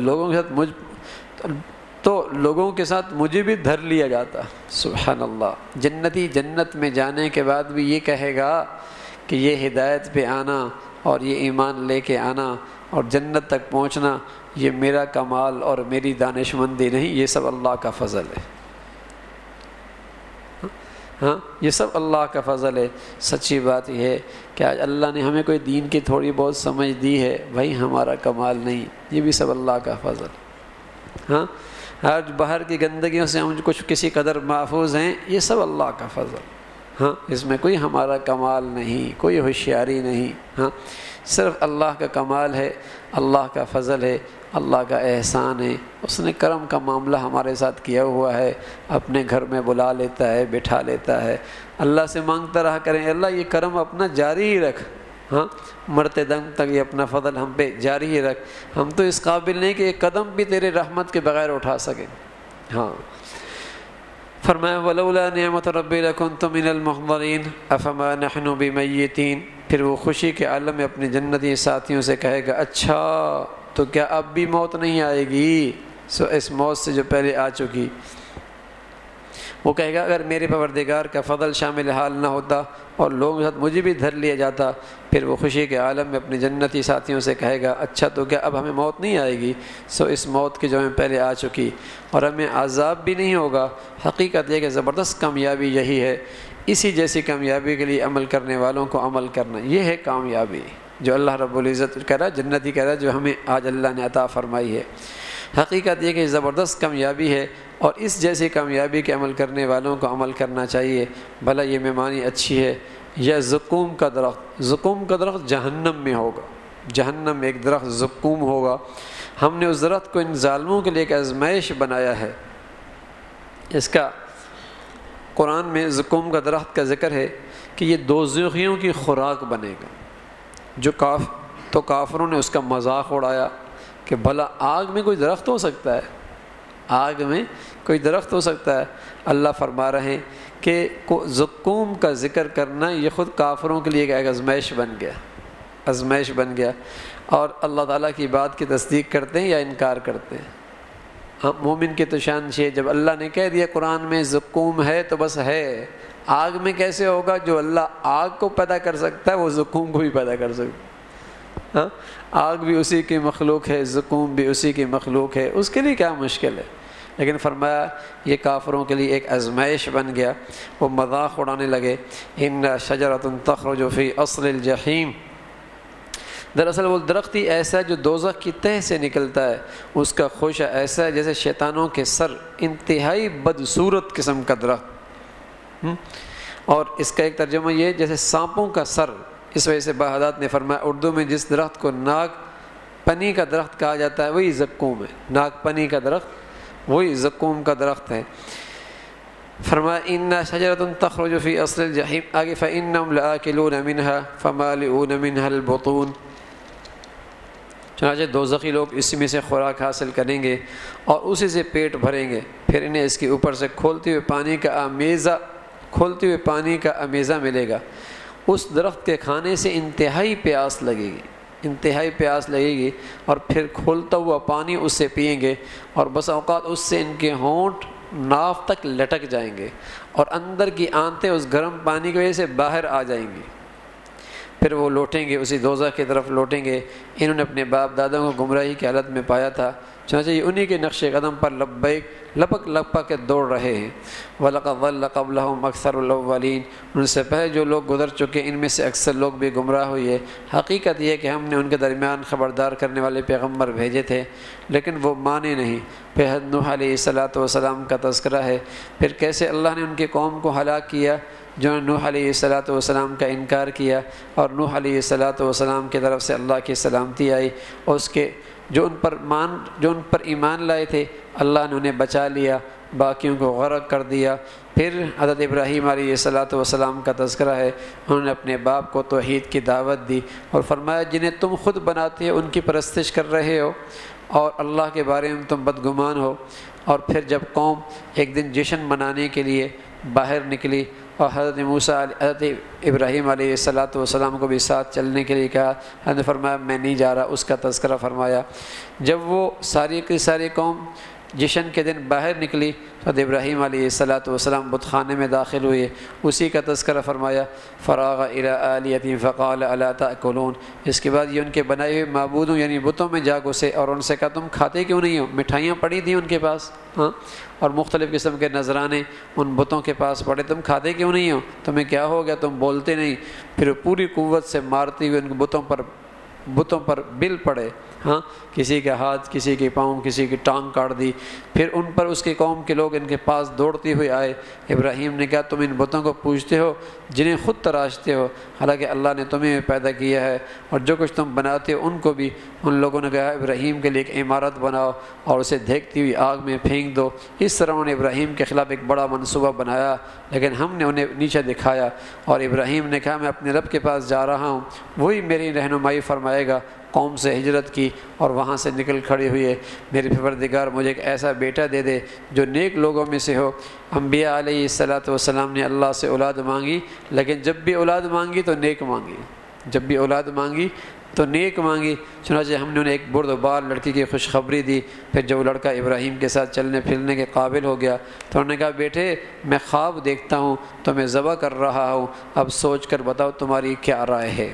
لوگوں کے ساتھ مجھے بھی دھر لیا جاتا۔ سبحان اللہ، جنتی جنت میں جانے کے بعد بھی یہ کہے گا کہ یہ ہدایت پہ آنا اور یہ ایمان لے کے آنا اور جنت تک پہنچنا یہ میرا کمال اور میری دانش مندی نہیں، یہ سب اللہ کا فضل ہے۔ ہاں یہ سب اللہ کا فضل ہے۔ سچی بات یہ ہے کہ آج اللہ نے ہمیں کوئی دین کی تھوڑی بہت سمجھ دی ہے، وہی ہمارا کمال نہیں، یہ بھی سب اللہ کا فضل۔ ہاں آج باہر کی گندگیوں سے ہم کچھ کسی قدر محفوظ ہیں، یہ سب اللہ کا فضل۔ ہاں اس میں کوئی ہمارا کمال نہیں، کوئی ہوشیاری نہیں، ہاں صرف اللہ کا کمال ہے، اللہ کا فضل ہے، اللہ کا احسان ہے، اس نے کرم کا معاملہ ہمارے ساتھ کیا ہوا ہے، اپنے گھر میں بلا لیتا ہے، بٹھا لیتا ہے، اللہ سے مانگتا رہا کریں اللہ یہ کرم اپنا جاری ہی رکھ، ہاں مرتے دم تک یہ اپنا فضل ہم پہ جاری ہی رکھ، ہم تو اس قابل نہیں کہ ایک قدم بھی تیرے رحمت کے بغیر اٹھا سکیں۔ ہاں فرمایا ولولا نعمت ربی لکنت من المحضرین افما نحن بمیتین، پھر وہ خوشی کے عالم میں اپنے جنتی ساتھیوں سے کہے گا اچھا تو کیا اب بھی موت نہیں آئے گی؟ سو اس موت سے جو پہلے آ چکی۔ وہ کہے گا اگر میرے پروردگار کا فضل شامل حال نہ ہوتا اور لوگوں کے ساتھ مجھے بھی دھر لیا جاتا، پھر وہ خوشی کے عالم میں اپنے جنتی ساتھیوں سے کہے گا اچھا تو کیا اب ہمیں موت نہیں آئے گی؟ سو اس موت کی جو ہمیں پہلے آ چکی اور ہمیں عذاب بھی نہیں ہوگا۔ حقیقت یہ کہ زبردست کامیابی یہی ہے، اسی جیسی کامیابی کے لیے عمل کرنے والوں کو عمل کرنا، یہ ہے کامیابی جو اللہ رب العزت کہہ رہا، جنتی کہہ رہا، جو ہمیں آج اللہ نے عطا فرمائی ہے۔ حقیقت یہ کہ زبردست کامیابی ہے اور اس جیسی کامیابی کے عمل کرنے والوں کو عمل کرنا چاہیے، بھلا یہ مہمانی اچھی ہے یا زقوم کا درخت۔ زقوم کا درخت جہنم میں ہوگا، جہنم میں ایک درخت زقوم ہوگا، ہم نے اس درخت کو ان ظالموں کے لیے ایک آزمائش بنایا ہے۔ اس کا قرآن میں زقوم کا درخت کا ذکر ہے کہ یہ دوزخیوں کی خوراک بنے گا، جو کافروں نے اس کا مذاق اڑایا کہ بھلا آگ میں کوئی درخت ہو سکتا ہے، آگ میں کوئی درخت ہو سکتا ہے۔ اللہ فرما رہے ہیں کہ زقوم کا ذکر کرنا یہ خود کافروں کے لیے ایک آزمائش بن گیا، آزمائش بن گیا، اور اللہ تعالیٰ کی بات کی تصدیق کرتے ہیں یا انکار کرتے ہیں۔ مومن کی تو شان ہے، جب اللہ نے کہہ دیا قرآن میں زقوم ہے تو بس ہے، آگ میں کیسے ہوگا؟ جو اللہ آگ کو پیدا کر سکتا ہے وہ زقوم کو بھی پیدا کر سکتا ہے۔ ہاں آگ بھی اسی کی مخلوق ہے، زقوم بھی اسی کی مخلوق ہے، اس کے لیے کیا مشکل ہے؟ لیکن فرمایا یہ کافروں کے لیے ایک آزمائش بن گیا، وہ مذاق اڑانے لگے۔ ان شجرۃ تخرج فی اصل الجحیم، دراصل وہ درخت ہی ایسا ہے جو دوزخ کی تہ سے نکلتا ہے، اس کا خوشہ ایسا ہے جیسے شیطانوں کے سر، انتہائی بدصورت قسم کا درخت۔ اور اس کا ایک ترجمہ یہ ہے جیسے سانپوں کا سر۔ اس وجہ سے بعض نے فرمایا اردو میں جس درخت کو ناگ پنی کا درخت کہا جاتا ہے وہی زقوم ہے، ناگ پنی کا درخت وہی زقوم کا درخت ہے۔ فرمایا ان شجرۃ تخرج فی اصل الجحیم، آگے فانہم لآکلون منہا فمالئون منہا البطون، چنانچہ دوزخی لوگ اسی میں سے خوراک حاصل کریں گے اور اسی سے پیٹ بھریں گے، پھر انہیں اس کے اوپر سے کھولتے ہوئے پانی کا امیزہ ملے گا۔ اس درخت کے کھانے سے انتہائی پیاس لگے گی، انتہائی پیاس لگے گی، اور پھر کھولتا ہوا پانی اس سے پئیں گے، اور بس اوقات اس سے ان کے ہونٹ ناف تک لٹک جائیں گے، اور اندر کی آنتیں اس گرم پانی کی وجہ سے باہر آ جائیں گی، پھر وہ لوٹیں گے، اسی دوزخ کی طرف لوٹیں گے۔ انہوں نے اپنے باپ دادا کو گمراہی کی حالت میں پایا تھا، چنانچہ یہ انہی کے نقش قدم پر لبیک لپک لپک کے دوڑ رہے ہیں۔ وَلَقَدْ ضَلَّ قَبْلَهُمْ أَكْثَرُ الْأَوَّلِينَ، ان سے پہلے جو لوگ گزر چکے ان میں سے اکثر لوگ بھی گمراہ ہوئے۔ حقیقت یہ کہ ہم نے ان کے درمیان خبردار کرنے والے پیغمبر بھیجے تھے لیکن وہ مانے نہیں۔ پھر نوح علیہ السلام کا تذکرہ ہے، پھر کیسے اللہ نے ان کی قوم کو ہلاک کیا جنہوں نے نوح علیہ السلام کا انکار کیا، اور نوح علیہ السلام کی طرف سے اللہ کی سلامتی آئی، اور اس کے جو ان پر ایمان لائے تھے اللہ نے انہیں بچا لیا، باقیوں کو غرق کر دیا۔ پھر حضرت ابراہیم علیہ السلام کا تذکرہ ہے، انہوں نے اپنے باپ کو توحید کی دعوت دی اور فرمایا جنہیں تم خود بناتے ہو ان کی پرستش کر رہے ہو اور اللہ کے بارے میں تم بدگمان ہو۔ اور پھر جب قوم ایک دن جشن منانے کے لیے باہر نکلی اور حضرت ابراہیم علیہ السلام کو بھی ساتھ چلنے کے لیے کہا، حضرت نے فرمایا میں نہیں جا رہا، اس کا تذکرہ فرمایا۔ جب وہ ساری کی ساری قوم جشن کے دن باہر نکلی، حضرت ابراہیم علیہ السلام بت خانے میں داخل ہوئے، اسی کا تذکرہ فرمایا۔ فراغ الی آلیتہم فقال الا تأکلون، اس کے بعد یہ ان کے بنائے ہوئے معبودوں یعنی بتوں میں جا گھسے اور ان سے کہا تم کھاتے کیوں نہیں ہو؟ مٹھائیاں پڑی تھیں ان کے پاس، اور مختلف قسم کے نذرانے ان بتوں کے پاس پڑے، تم کھاتے کیوں نہیں ہو؟ تمہیں کیا ہو گیا؟ تم بولتے نہیں؟ پھر پوری قوت سے مارتے ہوئے ان بتوں پر بل پڑے، کسی کا ہاتھ، کسی کے پاؤں، کسی کی ٹانگ کاٹ دی۔ پھر ان پر اس کی قوم کے لوگ ان کے پاس دوڑتے ہوئے آئے۔ ابراہیم نے کہا تم ان بتوں کو پوجتے ہو جنہیں خود تراشتے ہو، حالانکہ اللہ نے تمہیں پیدا کیا ہے، اور جو کچھ تم بناتے ہو ان کو بھی۔ ان لوگوں نے کہا ابراہیم کے لیے ایک عمارت بناؤ اور اسے دھیکتی ہوئی آگ میں پھینک دو۔ اس طرح انہوں نے ابراہیم کے خلاف ایک بڑا منصوبہ بنایا، لیکن ہم نے انہیں نیچے دکھایا، اور ابراہیم نے کہا میں اپنے رب کے پاس جا رہا ہوں، وہی میری رہنمائی فرمائے گا۔ قوم سے ہجرت کی اور وہاں سے نکل کھڑے ہوئے، میرے پروردگار مجھے ایک ایسا بیٹا دے دے جو نیک لوگوں میں سے ہو۔ انبیاء علیہ السلام نے اللہ سے اولاد مانگی، لیکن جب بھی اولاد مانگی تو نیک مانگی، جب بھی اولاد مانگی تو نیک مانگی۔ چنانچہ ہم نے انہیں ایک بردبار لڑکی کی خوشخبری دی۔ پھر جب وہ لڑکا ابراہیم کے ساتھ چلنے پھرنے کے قابل ہو گیا تو انہوں نے کہا بیٹے میں خواب دیکھتا ہوں تو میں ذبح کر رہا ہوں، اب سوچ کر بتاؤ تمہاری کیا رائے ہے۔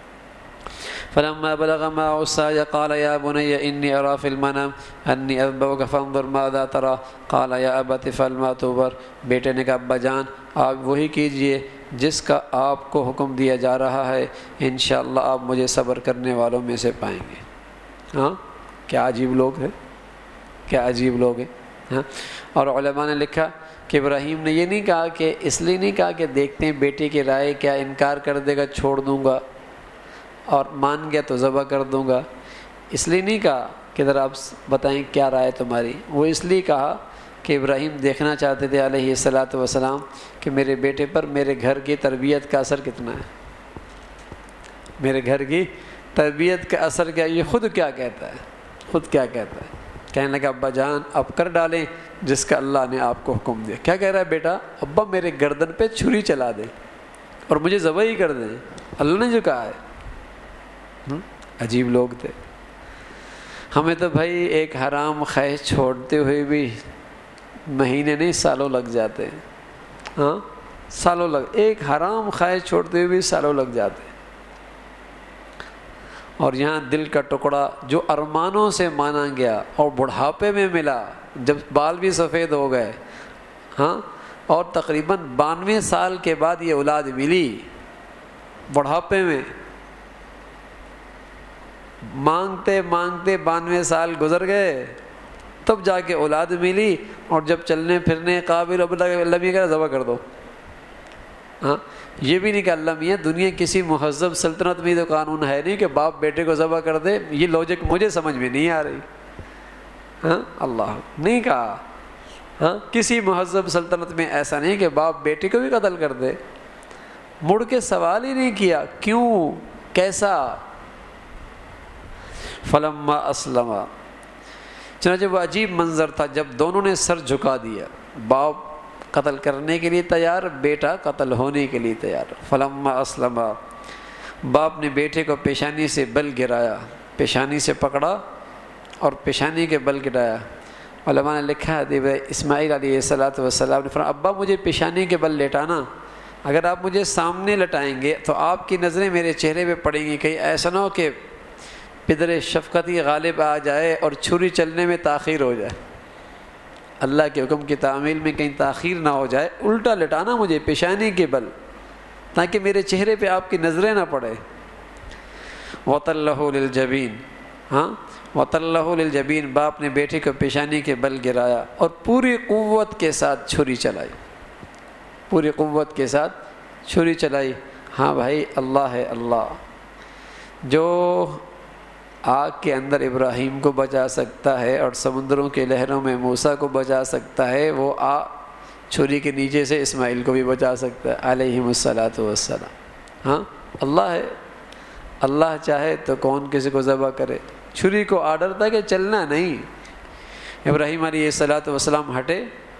فلما بلغ معه السعي قال يا بني إني أرى في المنام أني أذبحك فانظر ماذا ترى قال يا أبت افعل ما تؤمر، بیٹے نے کہا ابا جان آپ وہی کیجئے جس کا آپ کو حکم دیا جا رہا ہے، انشاءاللہ آپ مجھے صبر کرنے والوں میں سے پائیں گے۔ کیا عجیب لوگ ہیں، کیا عجیب لوگ ہیں۔ اور علماء نے لکھا کہ ابراہیم نے یہ نہیں کہا کہ اس لیے نہیں کہا کہ دیکھتے ہیں بیٹے کی رائے کیا، انکار کر دے گا چھوڑ دوں گا، اور مان گیا تو ذبح کر دوں گا، اس لیے نہیں کہا کہ ذرا آپ بتائیں کیا رائے تمہاری۔ وہ اس لیے کہا کہ ابراہیم دیکھنا چاہتے تھے علیہ السلام کہ میرے بیٹے پر میرے گھر کی تربیت کا اثر کتنا ہے، میرے گھر کی تربیت کا اثر کیا، یہ خود کیا کہتا ہے، خود کیا کہتا ہے۔ کہنے لگا ابا جان اب کر ڈالیں جس کا اللہ نے آپ کو حکم دیا۔ کیا کہہ رہا ہے بیٹا؟ ابا میرے گردن پہ چھری چلا دیں اور مجھے ذبح ہی کر دیں، اللہ نے جو کہا ہے۔ عجیب لوگ تھے۔ ہمیں تو بھائی ایک حرام خواہش چھوڑتے ہوئے بھی مہینے نہیں سالوں لگ جاتے ہیں، سالوں لگ، ایک حرام خواہش چھوڑتے ہوئے بھی سالوں لگ جاتے ہیں۔ اور یہاں دل کا ٹکڑا جو ارمانوں سے مانا گیا اور بڑھاپے میں ملا جب بال بھی سفید ہو گئے، اور تقریباً 92 سال کے بعد یہ اولاد ملی، بڑھاپے میں مانگتے مانگتے 92 سال گزر گئے تب جا کے اولاد ملی، اور جب چلنے پھرنے قابل اللہ میاں کہا ذبح کر دو۔ یہ بھی نہیں کہ اللہ میاں دنیا کسی مہذب سلطنت میں تو قانون ہے نہیں کہ باپ بیٹے کو ذبح کر دے، یہ لوجک مجھے سمجھ میں نہیں آ رہی۔ اللہ نہیں کہا، کسی مہذب سلطنت میں ایسا نہیں کہ باپ بیٹے کو بھی قتل کر دے، مڑ کے سوال ہی نہیں کیا کیوں کیسا۔ فلما اسلم، چنانچہ وہ عجیب منظر تھا جب دونوں نے سر جھکا دیا، باپ قتل کرنے کے لیے تیار، بیٹا قتل ہونے کے لیے تیار۔ فلما اسلم، باپ نے بیٹے کو پیشانی سے بل گرایا، پیشانی سے پکڑا اور پیشانی کے بل گرایا۔ علماء نے لکھا ہے اسماعیل علیہ السلام نے فرمایا ابا مجھے پیشانی کے بل لیٹانا، اگر آپ مجھے سامنے لٹائیں گے تو آپ کی نظریں میرے چہرے پہ پڑیں گی، کہیں ایسا نہ ہو کہ پدر شفقتی غالب آ جائے اور چھری چلنے میں تاخیر ہو جائے، اللہ کے حکم کی تعمیل میں کہیں تاخیر نہ ہو جائے، الٹا لٹانا مجھے پیشانی کے بل تاکہ میرے چہرے پہ آپ کی نظریں نہ پڑے۔ وَطَلَّهُ لِلْجَبِينِ، ہاں وَطَلَّهُ لِلْجَبِينِ، باپ نے بیٹے کو پیشانی کے بل گرایا اور پوری قوت کے ساتھ چھری چلائی، پوری قوت کے ساتھ چھری چلائی۔ ہاں بھائی اللہ ہے، اللہ جو آگ کے اندر ابراہیم کو بچا سکتا ہے اور سمندروں کے لہروں میں موسیٰ کو بچا سکتا ہے، وہ چھری کے نیچے سے اسماعیل کو بھی بچا سکتا ہے علیہم الصلاۃ والسلام۔ ہاں اللہ ہے، اللہ چاہے تو کون کسی کو ذبح کرے، چھری کو آرڈر تھا کہ چلنا نہیں۔ ابراہیم علیہ الصلاۃ والسلام ہٹے،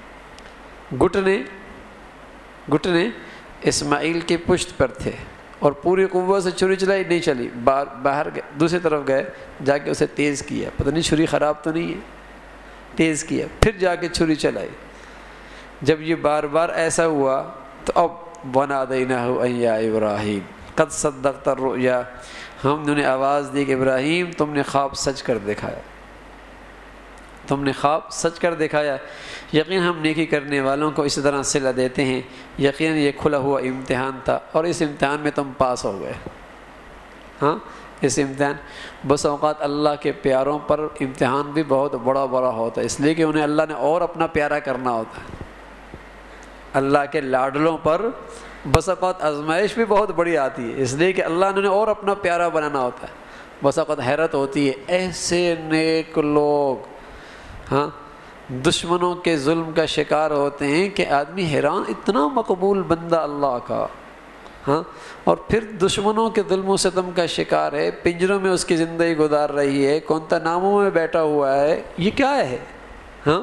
گھٹنے اسماعیل کی پشت پر تھے اور پوری قوت سے چھری چلائی، نہیں چلی، باہر گئے، دوسری طرف گئے، جا کے اسے تیز کیا، پتہ نہیں چھری خراب تو نہیں ہے، تیز کیا، پھر جا کے چھری چلائی۔ جب یہ بار بار ایسا ہوا تو اب وَنَادَيْنَاهُ أَن يَا إِبْرَاهِيمُ قَدْ صَدَّقْتَ الرُّؤْيَا، ہم نے آواز دی کہ ابراہیم تم نے خواب سچ کر دکھایا، تم نے خواب سچ کر دکھایا۔ یقین ہم نیکی کرنے والوں کو اسی طرح صلہ دیتے ہیں، یقین یہ کھلا ہوا امتحان تھا اور اس امتحان میں تم پاس ہو گئے۔ ہاں اس امتحان، بس اوقات اللہ کے پیاروں پر امتحان بھی بہت بڑا ہوتا ہے، اس لیے کہ انہیں اللہ نے اور اپنا پیارا کرنا ہوتا ہے۔ اللہ کے لاڈلوں پر بس اوقات آزمائش بھی بہت بڑی آتی ہے، اس لیے کہ اللہ نے اور اپنا پیارا بنانا ہوتا ہے۔ بس اوقات حیرت ہوتی ہے، ایسے نیک لوگ ہاں دشمنوں کے ظلم کا شکار ہوتے ہیں کہ آدمی حیران، اتنا مقبول بندہ اللہ کا، ہاں اور پھر دشمنوں کے ظلم و ستم کا شکار ہے، پنجروں میں اس کی زندگی گزار رہی ہے، گوانتانامو میں بیٹھا ہوا ہے، یہ کیا ہے؟ ہاں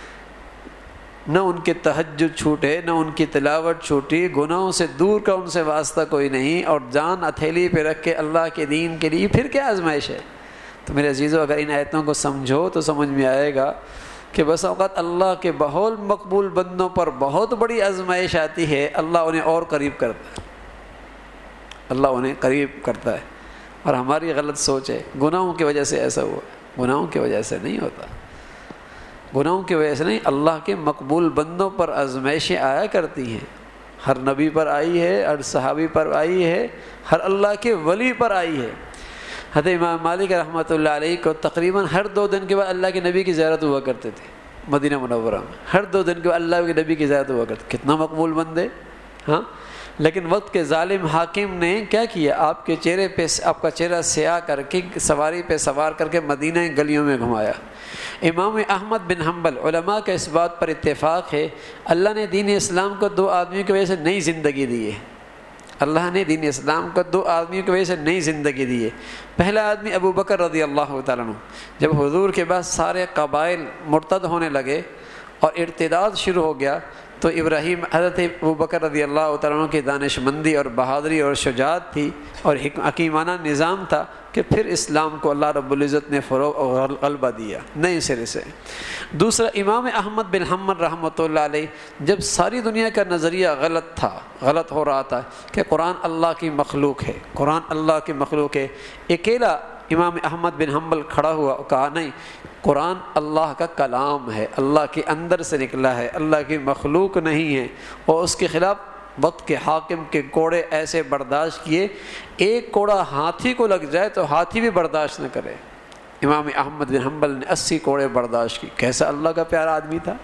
نہ ان کے تہجد چھوٹے، نہ ان کی تلاوت چھوٹی، گناہوں سے دور کا ان سے واسطہ کوئی نہیں، اور جان ہتھیلی پہ رکھ کے اللہ کے دین کے لیے، پھر کیا آزمائش ہے؟ تو میرے عزیزو اگر ان آیتوں کو سمجھو تو سمجھ میں آئے گا کہ بس اوقات اللہ کے بہت مقبول بندوں پر بہت بڑی آزمائش آتی ہے، اللہ انہیں اور قریب کرتا ہے، اللہ انہیں قریب کرتا ہے۔ اور ہماری غلط سوچ ہے، گناہوں کی وجہ سے ایسا ہوا، گناہوں کی وجہ سے نہیں ہوتا، گناہوں کی وجہ سے نہیں، اللہ کے مقبول بندوں پر آزمائشیں آیا کرتی ہیں، ہر نبی پر آئی ہے، ہر صحابی پر آئی ہے، ہر اللہ کے ولی پر آئی ہے۔ حضرت امام مالک رحمۃ اللہ علیہ کو تقریباً ہر 2 دن کے بعد اللہ کے نبی کی زیارت ہوا کرتے تھے مدینہ منورہ میں، ہر 2 دن کے بعد اللہ کے نبی کی زیارت ہوا کرتے، کتنا مقبول بندے۔ ہاں لیکن وقت کے ظالم حاکم نے کیا کیا، آپ کے چہرے پہ آپ کا چہرہ سیاہ کر کے سواری پہ سوار کر کے مدینہ گلیوں میں گھمایا۔ امام احمد بن حنبل، علماء کا اس بات پر اتفاق ہے، اللہ نے دین اسلام کو 2 آدمیوں کی وجہ سے نئی زندگی دی ہے، اللہ نے دین اسلام کو 2 آدمیوں کی وجہ سے نئی زندگی دی ہے۔ پہلا آدمی ابو بکر رضی اللہ تعالیٰ عنہ، جب حضور کے بعد سارے قبائل مرتد ہونے لگے اور ارتداد شروع ہو گیا تو حضرت ابو بکر رضی اللہ تعالیٰ عنہ کی دانش مندی اور بہادری اور شجاعت تھی اور حکیمانہ نظام تھا کہ پھر اسلام کو اللہ رب العزت نے فروغ اور غلبہ دیا نئے سرے سے۔ دوسرا امام احمد بن حنبل رحمۃ اللہ علیہ، جب ساری دنیا کا نظریہ غلط ہو رہا تھا کہ قرآن اللہ کی مخلوق ہے، قرآن اللہ کی مخلوق ہے، اکیلا امام احمد بن حنبل کھڑا ہوا اور کہا نہیں، قرآن اللہ کا کلام ہے، اللہ کے اندر سے نکلا ہے، اللہ کی مخلوق نہیں ہے، اور اس کے خلاف وقت کے حاکم کے کوڑے ایسے برداشت کیے، ایک کوڑا ہاتھی کو لگ جائے تو ہاتھی بھی برداشت نہ کرے۔ امام احمد بن حنبل نے 80 کوڑے برداشت کی، کیسا اللہ کا پیارا آدمی تھا،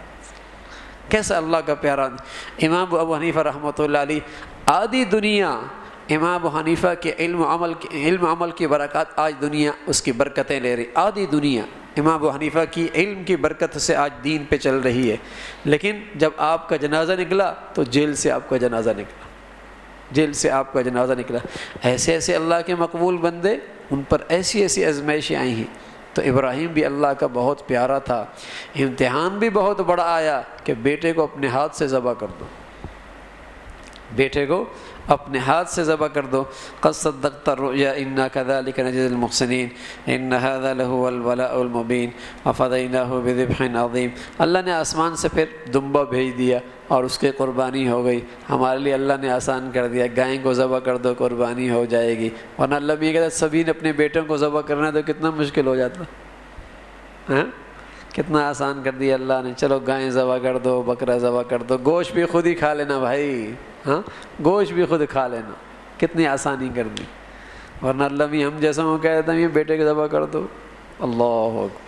کیسا اللہ کا پیارا آدمی۔ امام ابو حنیفہ رحمۃ اللہ علیہ، آدھی دنیا امام ابو حنیفہ کے علم و عمل کی برکات، آج دنیا اس کی برکتیں لے رہی، آدھی دنیا امام ابو حنیفہ کی علم کی برکت سے آج دین پہ چل رہی ہے، لیکن جب آپ کا جنازہ نکلا تو جیل سے آپ کا جنازہ نکلا، جیل سے آپ کا جنازہ نکلا۔ ایسے ایسے اللہ کے مقبول بندے، ان پر ایسی ایسی آزمائشیں آئی ہیں۔ تو ابراہیم بھی اللہ کا بہت پیارا تھا، امتحان بھی بہت بڑا آیا کہ بیٹے کو اپنے ہاتھ سے ذبح کر دو، بیٹے کو اپنے ہاتھ سے ذبح کر دو۔ قد صدقت الرؤیا انا كذلك نجزي المحسنین ان هذا لهو البلاء المبین وفدیناہ بذبح عظیم۔ اللہ نے آسمان سے پھر دمبا بھیج دیا اور اس کی قربانی ہو گئی۔ ہمارے لیے اللہ نے آسان کر دیا، گائے کو ذبح کر دو قربانی ہو جائے گی، ورنہ اللہ بھی کہتا سبھی نے اپنے بیٹوں کو ذبح کرنا تو کتنا مشکل ہو جاتا، ہاں کتنا آسان کر دیا اللہ نے۔ چلو گائے ذبح کر دو، بکرا ذبح کر دو، گوشت بھی خود ہی کھا لینا بھائی، ہاں گوشت بھی خود کھا لینا، کتنی آسانی کر دی۔ ورنہ اللہ بھی ہم جیسا ہوں کہہ دیتا ہوں یہ بیٹے کو ذبح کر دو، اللہ اکبر۔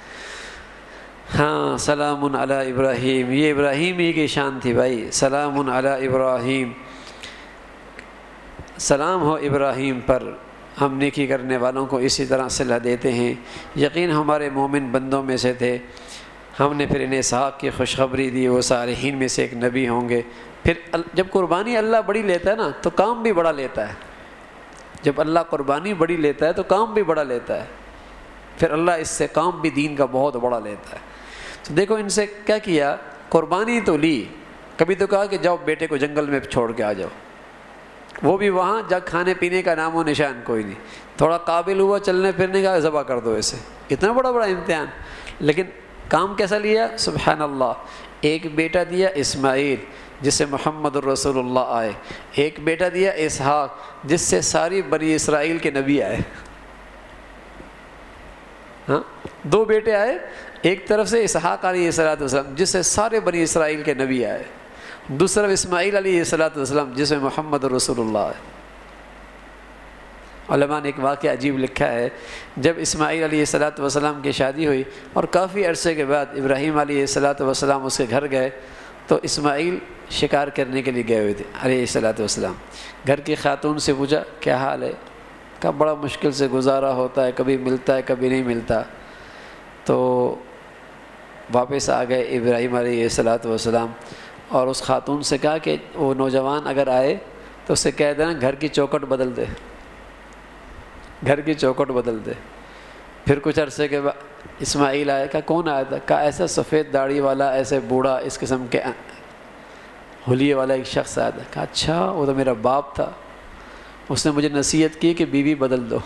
ہاں سلام علی ابراہیم، یہ ابراہیم ہی کی شان تھی بھائی، سلام علی ابراہیم، سلام ہو ابراہیم پر، ہم نیکی کرنے والوں کو اسی طرح صلہ دیتے ہیں، یقین ہمارے مومن بندوں میں سے تھے، ہم نے پھر انہیں اسحاق کی خوشخبری دی، وہ صالحین میں سے ایک نبی ہوں گے۔ پھر جب قربانی اللہ بڑی لیتا ہے نا تو کام بھی بڑا لیتا ہے، جب اللہ قربانی بڑی لیتا ہے تو کام بھی بڑا لیتا ہے، پھر اللہ اس سے کام بھی دین کا بہت بڑا لیتا ہے۔ تو دیکھو ان سے کیا کیا، قربانی تو لی، کبھی تو کہا کہ جاؤ بیٹے کو جنگل میں چھوڑ کے آ جاؤ، وہ بھی وہاں جب کھانے پینے کا نام و نشان کوئی نہیں، تھوڑا قابل ہوا چلنے پھرنے کا ذبح کر دو اسے، اتنا بڑا امتحان، لیکن کام کیسا لیا، سبحان اللہ۔ ایک بیٹا دیا اسماعیل جس سے محمد الرسول اللہ آئے، ایک بیٹا دیا اسحاق جس سے ساری بنی اسرائیل کے نبی آئے، ہاں دو بیٹے آئے، ایک طرف سے اسحاق علیہ السلام جس سے سارے بنی اسرائیل کے نبی آئے، دوسری طرف اسماعیل علیہ السلام جس میں محمد رسول اللہ ہے۔ علماء نے ایک واقعہ عجیب لکھا ہے، جب اسماعیل علیہ السلام کی شادی ہوئی اور کافی عرصے کے بعد ابراہیم علیہ السلام اس کے گھر گئے تو اسماعیل شکار کرنے کے لیے گئے ہوئے تھے علیہ السلام۔ گھر کی خاتون سے پوچھا کیا حال ہے، کہا بڑا مشکل سے گزارا ہوتا ہے، کبھی ملتا ہے کبھی نہیں ملتا۔ تو واپس آ گئے ابراہیم علیہ السلام اور اس خاتون سے کہا کہ وہ نوجوان اگر آئے تو اسے کہہ دینا گھر کی چوکھٹ بدل دے، گھر کی چوکھٹ بدل دے۔ پھر کچھ عرصے کے بعد اسماعیل آئے، کہا کون آیا تھا، کہا ایسا سفید داڑھی والا، ایسے بوڑھا اس قسم کے حلیے والا ایک شخص آیا تھا۔ کہا اچھا وہ تو میرا باپ تھا، اس نے مجھے نصیحت کی کہ بیوی بدل دو،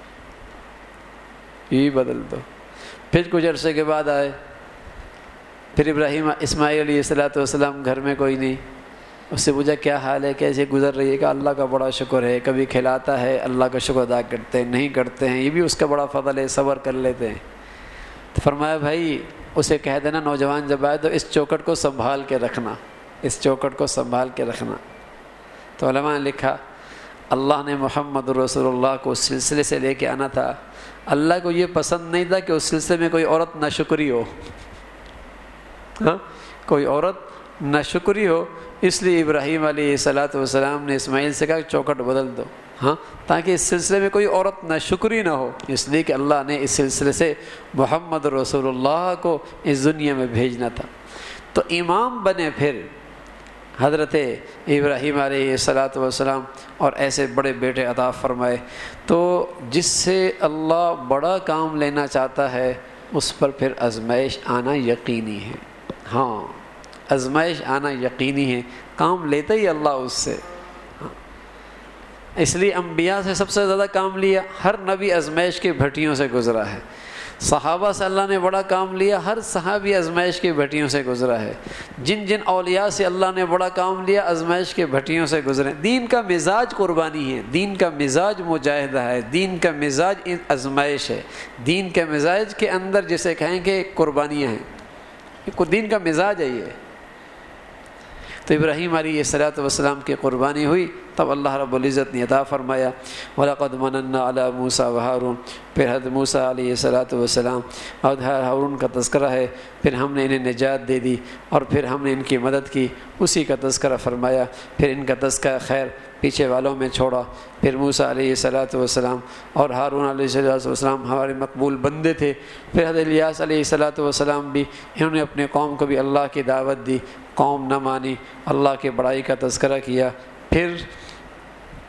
بیوی بدل دو۔ پھر کچھ عرصے کے بعد آئے، پھر اسماعیل علیہ السلام گھر میں کوئی نہیں، اس سے پوچھا کیا حال ہے، کیسے گزر رہی ہے، کہ اللہ کا بڑا شکر ہے، کبھی کھلاتا ہے اللہ کا شکر ادا کرتے ہیں، نہیں کرتے ہیں یہ بھی اس کا بڑا فضل ہے، صبر کر لیتے ہیں۔ تو فرمایا بھائی اسے کہہ دینا نوجوان جب آئے تو اس چوکھٹ کو سنبھال کے رکھنا، اس چوکھٹ کو سنبھال کے رکھنا۔ تو علماء نے لکھا اللہ نے محمد رسول اللہ کو اس سلسلے سے لے کے آنا تھا، اللہ کو یہ پسند نہیں تھا کہ اس سلسلے میں کوئی عورت ناشکری ہو، ہاں کوئی عورت ناشکری ہو، اس لیے ابراہیم علیہ السلام نے اسماعیل سے کہا چوکھٹ بدل دو، ہاں تاکہ اس سلسلے میں کوئی عورت ناشکری نہ ہو، اس لیے کہ اللہ نے اس سلسلے سے محمد رسول اللہ کو اس دنیا میں بھیجنا تھا۔ تو امام بنے پھر حضرت ابراہیم علیہ السلام اور ایسے بڑے بیٹے عطا فرمائے۔ تو جس سے اللہ بڑا کام لینا چاہتا ہے اس پر پھر آزمائش آنا یقینی ہے، ہاں آزمائش آنا یقینی ہے، کام لیتا ہی اللہ اس سے۔ اس لیے انبیاء سے سب سے زیادہ کام لیا، ہر نبی آزمائش کی بھٹیوں سے گزرا ہے۔ صحابہ سے اللہ نے بڑا کام لیا، ہر صحابی آزمائش کی بھٹیوں سے گزرا ہے۔ جن جن اولیاء سے اللہ نے بڑا کام لیا آزمائش کے بھٹیوں سے گزرے۔ دین کا مزاج قربانی ہے، دین کا مزاج مجاہدہ ہے، دین کا مزاج آزمائش ہے، دین کے مزاج کے اندر جسے کہیں کہ قربانیاں ہیں، دین کا مزاج ہے یہ۔ تو ابراہیم علیہ السلام کی قربانی ہوئی، تب اللہ رب العزت نے عطا فرمایا وَلَقَدْ مَنَنَّا عَلَى مُوسَى وَهَارُونَ۔ پھر حضرت موسیٰ علیہ السلام اور ہارون کا تذکرہ ہے، پھر ہم نے انہیں نجات دے دی اور پھر ہم نے ان کی مدد کی، اسی کا تذکرہ فرمایا۔ پھر ان کا تذکرہ خیر پیچھے والوں میں چھوڑا۔ پھر موسیٰ علیہ السلام اور ہارون علیہ السلام ہمارے مقبول بندے تھے۔ پھر حضرت الیاس علیہ السلام بھی، انہوں نے اپنے قوم کو بھی اللہ کی دعوت دی، قوم نہ مانی، اللہ کی بڑائی کا تذکرہ کیا۔ پھر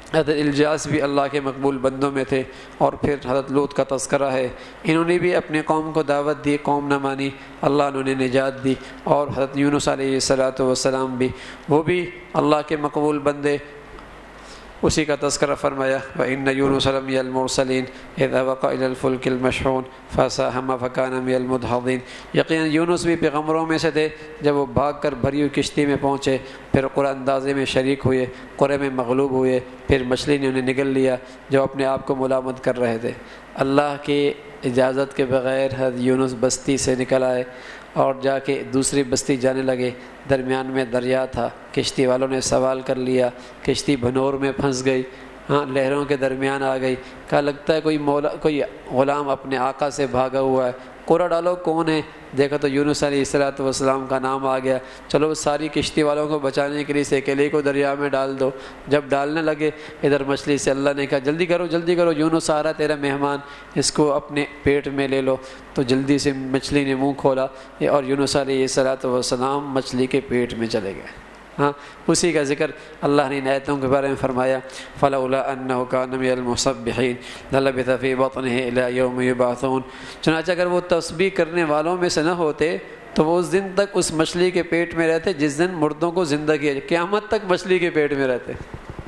حضرت الجاس بھی اللہ کے مقبول بندوں میں تھے، اور پھر حضرت لوط کا تذکرہ ہے، انہوں نے بھی اپنے قوم کو دعوت دی، قوم نہ مانی، اللہ انہوں نے نجات دی، اور حضرت یونس علیہ السلام بھی، وہ بھی اللہ کے مقبول بندے، اسی کا تذکرہ فرمایا وَإِنَّ يُونُسَ لَمِنَ الْمُرْسَلِينَ إِذْ أَبَقَ إِلَى الْفُلْكِ الْمَشْحُونِ فَسَاهَمَ فَكَانَ مِنَ الْمُدْحَضِينَ۔ یقیناً یونس بھی پیغمبروں میں سے تھے، جب وہ بھاگ کر بھری ہوئی کشتی میں پہنچے، پھر قرآن اندازے میں شریک ہوئے، قرے میں مغلوب ہوئے، پھر مچھلی نے انہیں نگل لیا جو اپنے آپ کو ملامت کر رہے تھے۔ اللہ کی اجازت کے بغیر حضرت یونس بستی سے نکل آئے اور جا کے دوسری بستی جانے لگے، درمیان میں دریا تھا، کشتی والوں نے سوال کر لیا، کشتی بھنور میں پھنس گئی، لہروں کے درمیان آ گئی، کہا لگتا ہے کوئی غلام اپنے آقا سے بھاگا ہوا ہے، قرہ ڈالو کون ہے، دیکھا تو یونس علیہ السلام کا نام آ گیا، چلو ساری کشتی والوں کو بچانے کے لیے اس اکیلے کو دریا میں ڈال دو۔ جب ڈالنے لگے ادھر مچھلی سے اللہ نے کہا جلدی کرو یونس آ رہا تیرا مہمان، اس کو اپنے پیٹ میں لے لو، تو جلدی سے مچھلی نے منہ کھولا اور یونس علیہ السلام مچھلی کے پیٹ میں چلے گئے۔ اسی کا ذکر اللہ نے ان آیتوں کے بارے میں فرمایا فلولا انه كان من المسبحين للبث في بطنه الى يوم يبعثون۔ چنانچہ اگر وہ تسبیح کرنے والوں میں سے نہ ہوتے تو وہ اس دن تک اس مچھلی کے پیٹ میں رہتے جس دن مردوں کو زندہ کیا جائے، قیامت تک مچھلی کے پیٹ میں رہتے۔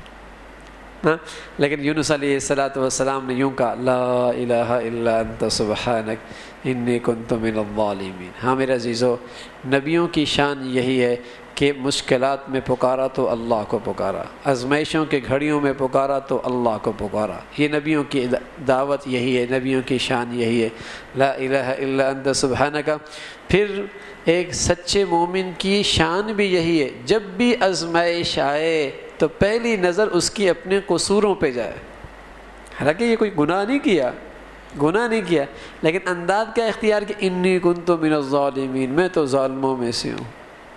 لیکن یونس علیہ السلام نے یوں کہا لا الہ الا انت سبحانک انی کنت من الظالمین۔ ہاں میرے عزیزو، نبیوں کی شان یہی ہے کہ مشکلات میں پکارا تو اللہ کو پکارا، آزمائشوں کے گھڑیوں میں پکارا تو اللہ کو پکارا۔ یہ نبیوں کی دعوت یہی ہے، نبیوں کی شان یہی ہے، لا الہ الا انت سبحانک۔ پھر ایک سچے مومن کی شان بھی یہی ہے، جب بھی آزمائش آئے تو پہلی نظر اس کی اپنے قصوروں پہ جائے، حالانکہ یہ کوئی گناہ نہیں کیا، لیکن انداز کیا اختیار کہ انی کنت من الظالمین، میں تو ظالموں میں سے ہوں۔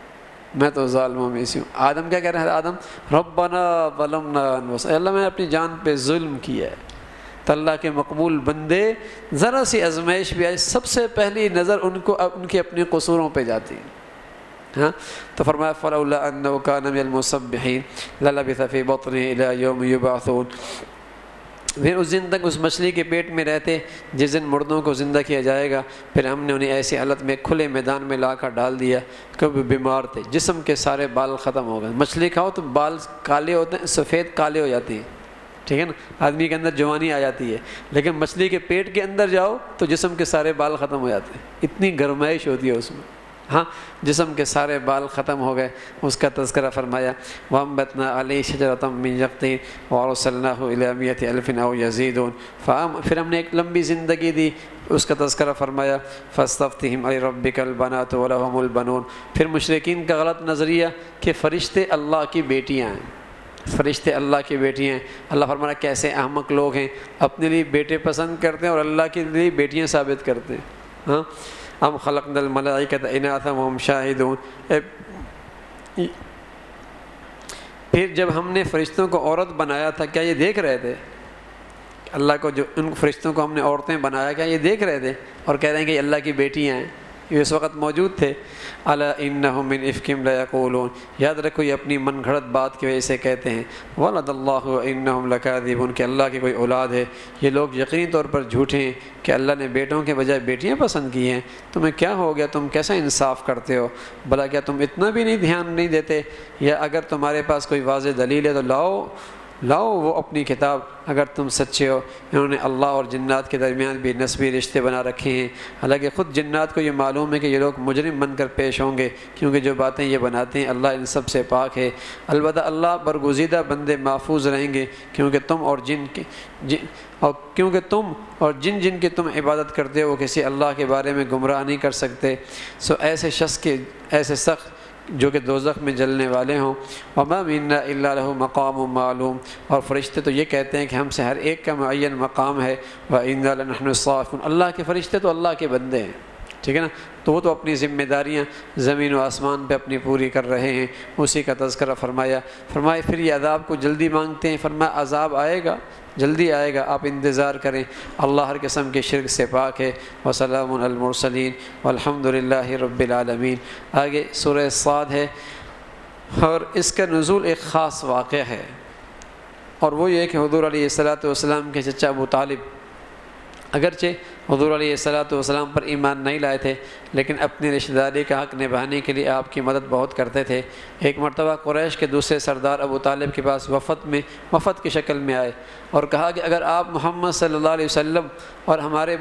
آدم کیا کہہ رہا ہے؟ آدم ربنا ظلمنا انفسنا، اللہ میں نے اپنی جان پہ ظلم کیا ہے۔ تو اللہ کے مقبول بندے ذرا سی آزمائش بھی آئے سب سے پہلی نظر ان کے اپنے قصوروں پہ جاتی ہے۔ تو فرمایا فلولا انه كان من المسبحين للبث في بطنه الى يوم يبعثون۔ پھر اس دن تک اس مچھلی کے پیٹ میں رہتے جس دن مردوں کو زندہ کیا جائے گا۔ پھر ہم نے انہیں ایسی حالت میں کھلے میدان میں لا کر ڈال دیا کہ وہ بیمار تھے، جسم کے سارے بال ختم ہو گئے۔ مچھلی کھاؤ تو بال کالے ہوتے ہیں، سفید کالے ہو جاتی ہیں، ٹھیک ہے نا، آدمی کے اندر جوانی آ جاتی ہے، لیکن مچھلی کے پیٹ کے اندر جاؤ تو جسم کے سارے بال ختم ہو جاتے ہیں، اتنی گرمائش ہوتی ہے اس میں۔ جسم کے سارے بال ختم ہو گئے، اس کا تذکرہ فرمایا وَأَنبَتْنَا عَلَيْهِ شَجَرَةً مِّن يَقْطِينٍ وَأَرْسَلْنَاهُ إِلَىٰ مِائَةِ أَلْفٍ أَوْ يَزِيدُونَ۔ پھر ہم نے ایک لمبی زندگی دی، اس کا تذکرہ فرمایا فَاسْتَفْتِهِمْ عَلِرَبِّكَ الْبَنَاتُ وَلَهُمُ الْبَنُونَ۔ پھر مشرکین کا غلط نظریہ کہ فرشتے اللہ کی بیٹیاں ہیں، فرشتے اللہ کی بیٹیاں ہیں۔ اللہ فرمانا کیسے احمق لوگ ہیں، اپنے لیے بیٹے پسند کرتے ہیں اور اللہ کے لیے بیٹیاں ثابت کرتے ہیں۔ ام خلقنا الملائکۃ اناثا وهم شاہدون۔ پھر جب ہم نے فرشتوں کو عورت بنایا تھا، کیا یہ دیکھ رہے تھے؟ اللہ کو جو ان فرشتوں کو ہم نے عورتیں بنایا، کیا یہ دیکھ رہے تھے اور کہہ رہے ہیں کہ یہ اللہ کی بیٹیاں ہیں؟ یہ اس وقت موجود تھے۔ الا انہم من افکہم لیقولون، یاد رکھو یہ اپنی من گھڑت بات کی وجہ سے کہتے ہیں ولد اللہ وانہم لکاذبون، کہ اللہ کی کوئی اولاد ہے۔ یہ لوگ یقینی طور پر جھوٹے ہیں کہ اللہ نے بیٹوں کے بجائے بیٹیاں پسند کی ہیں۔ تمہیں کیا ہو گیا، تم کیسا انصاف کرتے ہو؟ بھلا کیا تم اتنا بھی نہیں دھیان نہیں دیتے؟ یا اگر تمہارے پاس کوئی واضح دلیل ہے تو لاؤ وہ اپنی کتاب، اگر تم سچے ہو۔ انہوں نے اللہ اور جنات کے درمیان بھی نسبی رشتے بنا رکھے ہیں، حالانکہ خود جنات کو یہ معلوم ہے کہ یہ لوگ مجرم بن کر پیش ہوں گے، کیونکہ جو باتیں یہ بناتے ہیں اللہ ان سب سے پاک ہے۔ البتہ اللہ برگزیدہ بندے محفوظ رہیں گے، کیونکہ تم اور جن کی تم عبادت کرتے ہو وہ کسی اللہ کے بارے میں گمراہ نہیں کر سکتے۔ سو ایسے سخت جو کہ دوزخ میں جلنے والے ہوں۔ وما منا الا له مقام معلوم، اور فرشتے تو یہ کہتے ہیں کہ ہم سے ہر ایک کا معین مقام ہے۔ وإنا لنحن الصافون، اللہ کے فرشتے تو اللہ کے بندے ہیں، ٹھیک ہے نا، تو وہ تو اپنی ذمہ داریاں زمین و آسمان پہ اپنی پوری کر رہے ہیں۔ اسی کا تذکرہ فرمایا پھر یہ عذاب کو جلدی مانگتے ہیں، فرمایا عذاب آئے گا، جلدی آئے گا، آپ انتظار کریں۔ اللہ ہر قسم کے شرک سے پاک ہے۔ وسلام علی المرسلین والحمد للہ رب العالمین۔ آگے سورہ صاد ہے، اور اس کا نزول ایک خاص واقعہ ہے۔ اور وہ یہ کہ حضور علیہ الصلوۃ والسلام کے چچا ابو طالب اگرچہ حضور علیہ الصلوۃ والسلام پر ایمان نہیں لائے تھے، لیکن اپنی رشتہ داری کا حق نبھانے کے لیے آپ کی مدد بہت کرتے تھے۔ ایک مرتبہ قریش کے دوسرے سردار ابو طالب کے پاس وفد کی شکل میں آئے اور کہا کہ اگر آپ محمد صلی اللہ علیہ وسلم ہمارے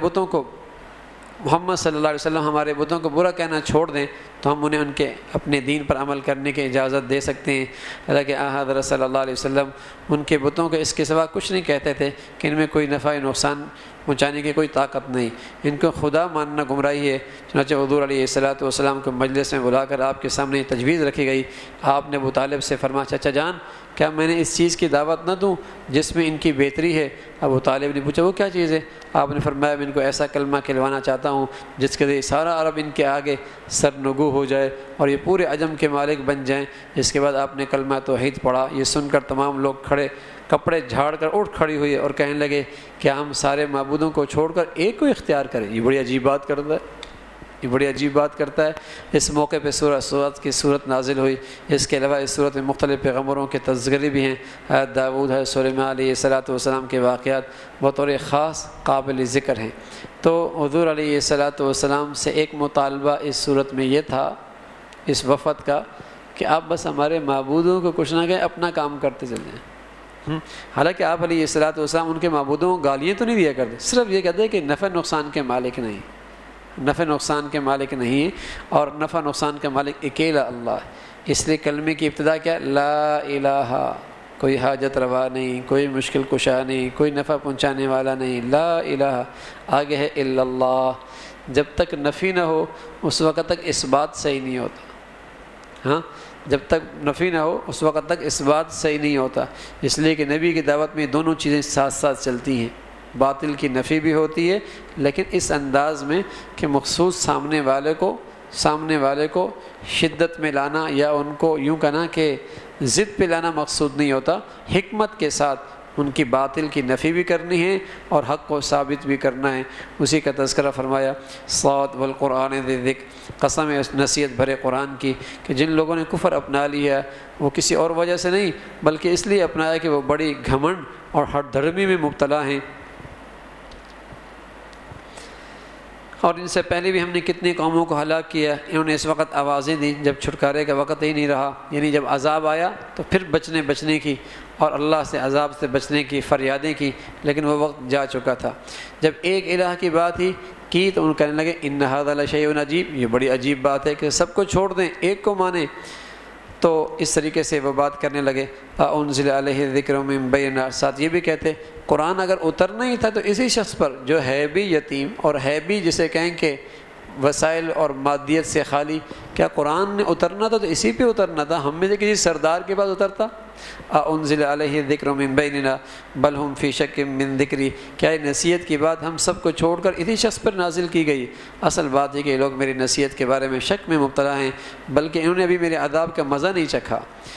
بتوں کو برا کہنا چھوڑ دیں تو ہم انہیں ان کے اپنے دین پر عمل کرنے کی اجازت دے سکتے ہیں۔ حالانکہ حضرت صلی اللہ علیہ وسلم ان کے بتوں کو اس کے سوا کچھ نہیں کہتے تھے کہ ان میں کوئی نفع نقصان پہنچانے کی کوئی طاقت نہیں، ان کو خدا ماننا گمراہی ہے۔ چنانچہ حضور علیہ الصلوۃ والسلام کو مجلس میں بلا کر آپ کے سامنے تجویز رکھی گئی۔ آپ نے ابو طالب سے فرمایا، چچا جان کیا میں نے اس چیز کی دعوت نہ دوں جس میں ان کی بہتری ہے؟ ابو طالب نے پوچھا وہ کیا چیز ہے؟ آپ نے فرمایا میں ان کو ایسا کلمہ کھلوانا چاہتا ہوں جس کے ذریعے سارا عرب ان کے آگے سرنگو ہو جائے اور یہ پورے عجم کے مالک بن جائیں۔ اس کے بعد آپ نے کلمہ توحید پڑھا۔ یہ سن کر تمام لوگ کپڑے جھاڑ کر اٹھ کھڑی ہوئی اور کہنے لگے کیا ہم سارے معبودوں کو چھوڑ کر ایک کو اختیار کریں؟ یہ بڑی عجیب بات کرتا ہے۔ اس موقع پہ سورت کی صورت نازل ہوئی۔ اس کے علاوہ اس صورت میں مختلف پیغمبروں کے تذکرے بھی ہیں۔ حضرت داؤد، حضرت سلیمان علیہ الصلوۃ والسلام کے واقعات بطور خاص قابل ذکر ہیں۔ تو حضور علیہ الصلوۃ والسلام سے ایک مطالبہ اس صورت میں یہ تھا اس وفد کا کہ آپ بس ہمارے معبودوں کو کچھ نہ کہیں، اپنا کام کرتے چل جائیں۔ حالانکہ آپ علیہ الصلوۃ والسلام ان کے معبودوں کو گالیاں تو نہیں دیا کرتے، صرف یہ کہتے کہ نفع نقصان کے مالک نہیں، اور نفع نقصان کا مالک اکیلا اللہ ہے۔ اس لیے کلمے کی ابتدا کیا؟ لا الہ، کوئی حاجت روا نہیں، کوئی مشکل کشا نہیں، کوئی نفع پہنچانے والا نہیں، لا الہ۔ آگے ہے الا اللہ۔ جب تک نفی نہ ہو اس وقت تک اس بات صحیح نہیں ہوتا۔ جب تک نفی نہ ہو اس وقت تک اس بات صحیح نہیں ہوتا۔ اس لیے کہ نبی کی دعوت میں دونوں چیزیں ساتھ ساتھ چلتی ہیں، باطل کی نفی بھی ہوتی ہے لیکن اس انداز میں کہ مخصوص سامنے والے کو شدت میں لانا یا ان کو یوں کہنا کہ ضد پہ لانا مقصود نہیں ہوتا، حکمت کے ساتھ ان کی باطل کی نفی بھی کرنی ہے اور حق کو ثابت بھی کرنا ہے۔ اسی کا تذکرہ فرمایا صاد والقرآن ذی ذکر، قسم ہے اس نصیحت بھرے قرآن کی کہ جن لوگوں نے کفر اپنا لیا وہ کسی اور وجہ سے نہیں بلکہ اس لیے اپنایا کہ وہ بڑی گھمنڈ اور ہٹ دھرمی میں مبتلا ہیں۔ اور ان سے پہلے بھی ہم نے کتنی قوموں کو ہلاک کیا، انہوں نے اس وقت آوازیں دیں جب چھٹکارے کا وقت ہی نہیں رہا، یعنی جب عذاب آیا تو پھر بچنے کی اور اللہ سے عذاب سے بچنے کی فریادیں کی، لیکن وہ وقت جا چکا تھا۔ جب ایک الہ کی بات ہی کی تو ان کہنے لگے ان ھذا لشیء عجیب، یہ بڑی عجیب بات ہے کہ سب کو چھوڑ دیں ایک کو مانیں۔ تو اس طریقے سے وہ بات کرنے لگے انزل علیہ الذکر من بیننا، ساتھ یہ بھی کہتے قرآن اگر اترنا ہی تھا تو اسی شخص پر جو ہے بھی یتیم اور ہے بھی جسے کہیں کہ وسائل اور مادیت سے خالی، کیا قرآن نے اترنا تھا تو اسی پہ اترنا تھا، ہم میں سے کسی سردار کے پاس اترتا؟ انزل علیہ الذکر من بیننا بل ہم فی شک من ذکری، کیا یہ نصیحت کی بات ہم سب کو چھوڑ کر اسی شخص پر نازل کی گئی؟ اصل بات ہے کہ یہ لوگ میری نصیحت کے بارے میں شک میں مبتلا ہیں، بلکہ انہوں نے ابھی میرے عذاب کا مزہ نہیں چکھا۔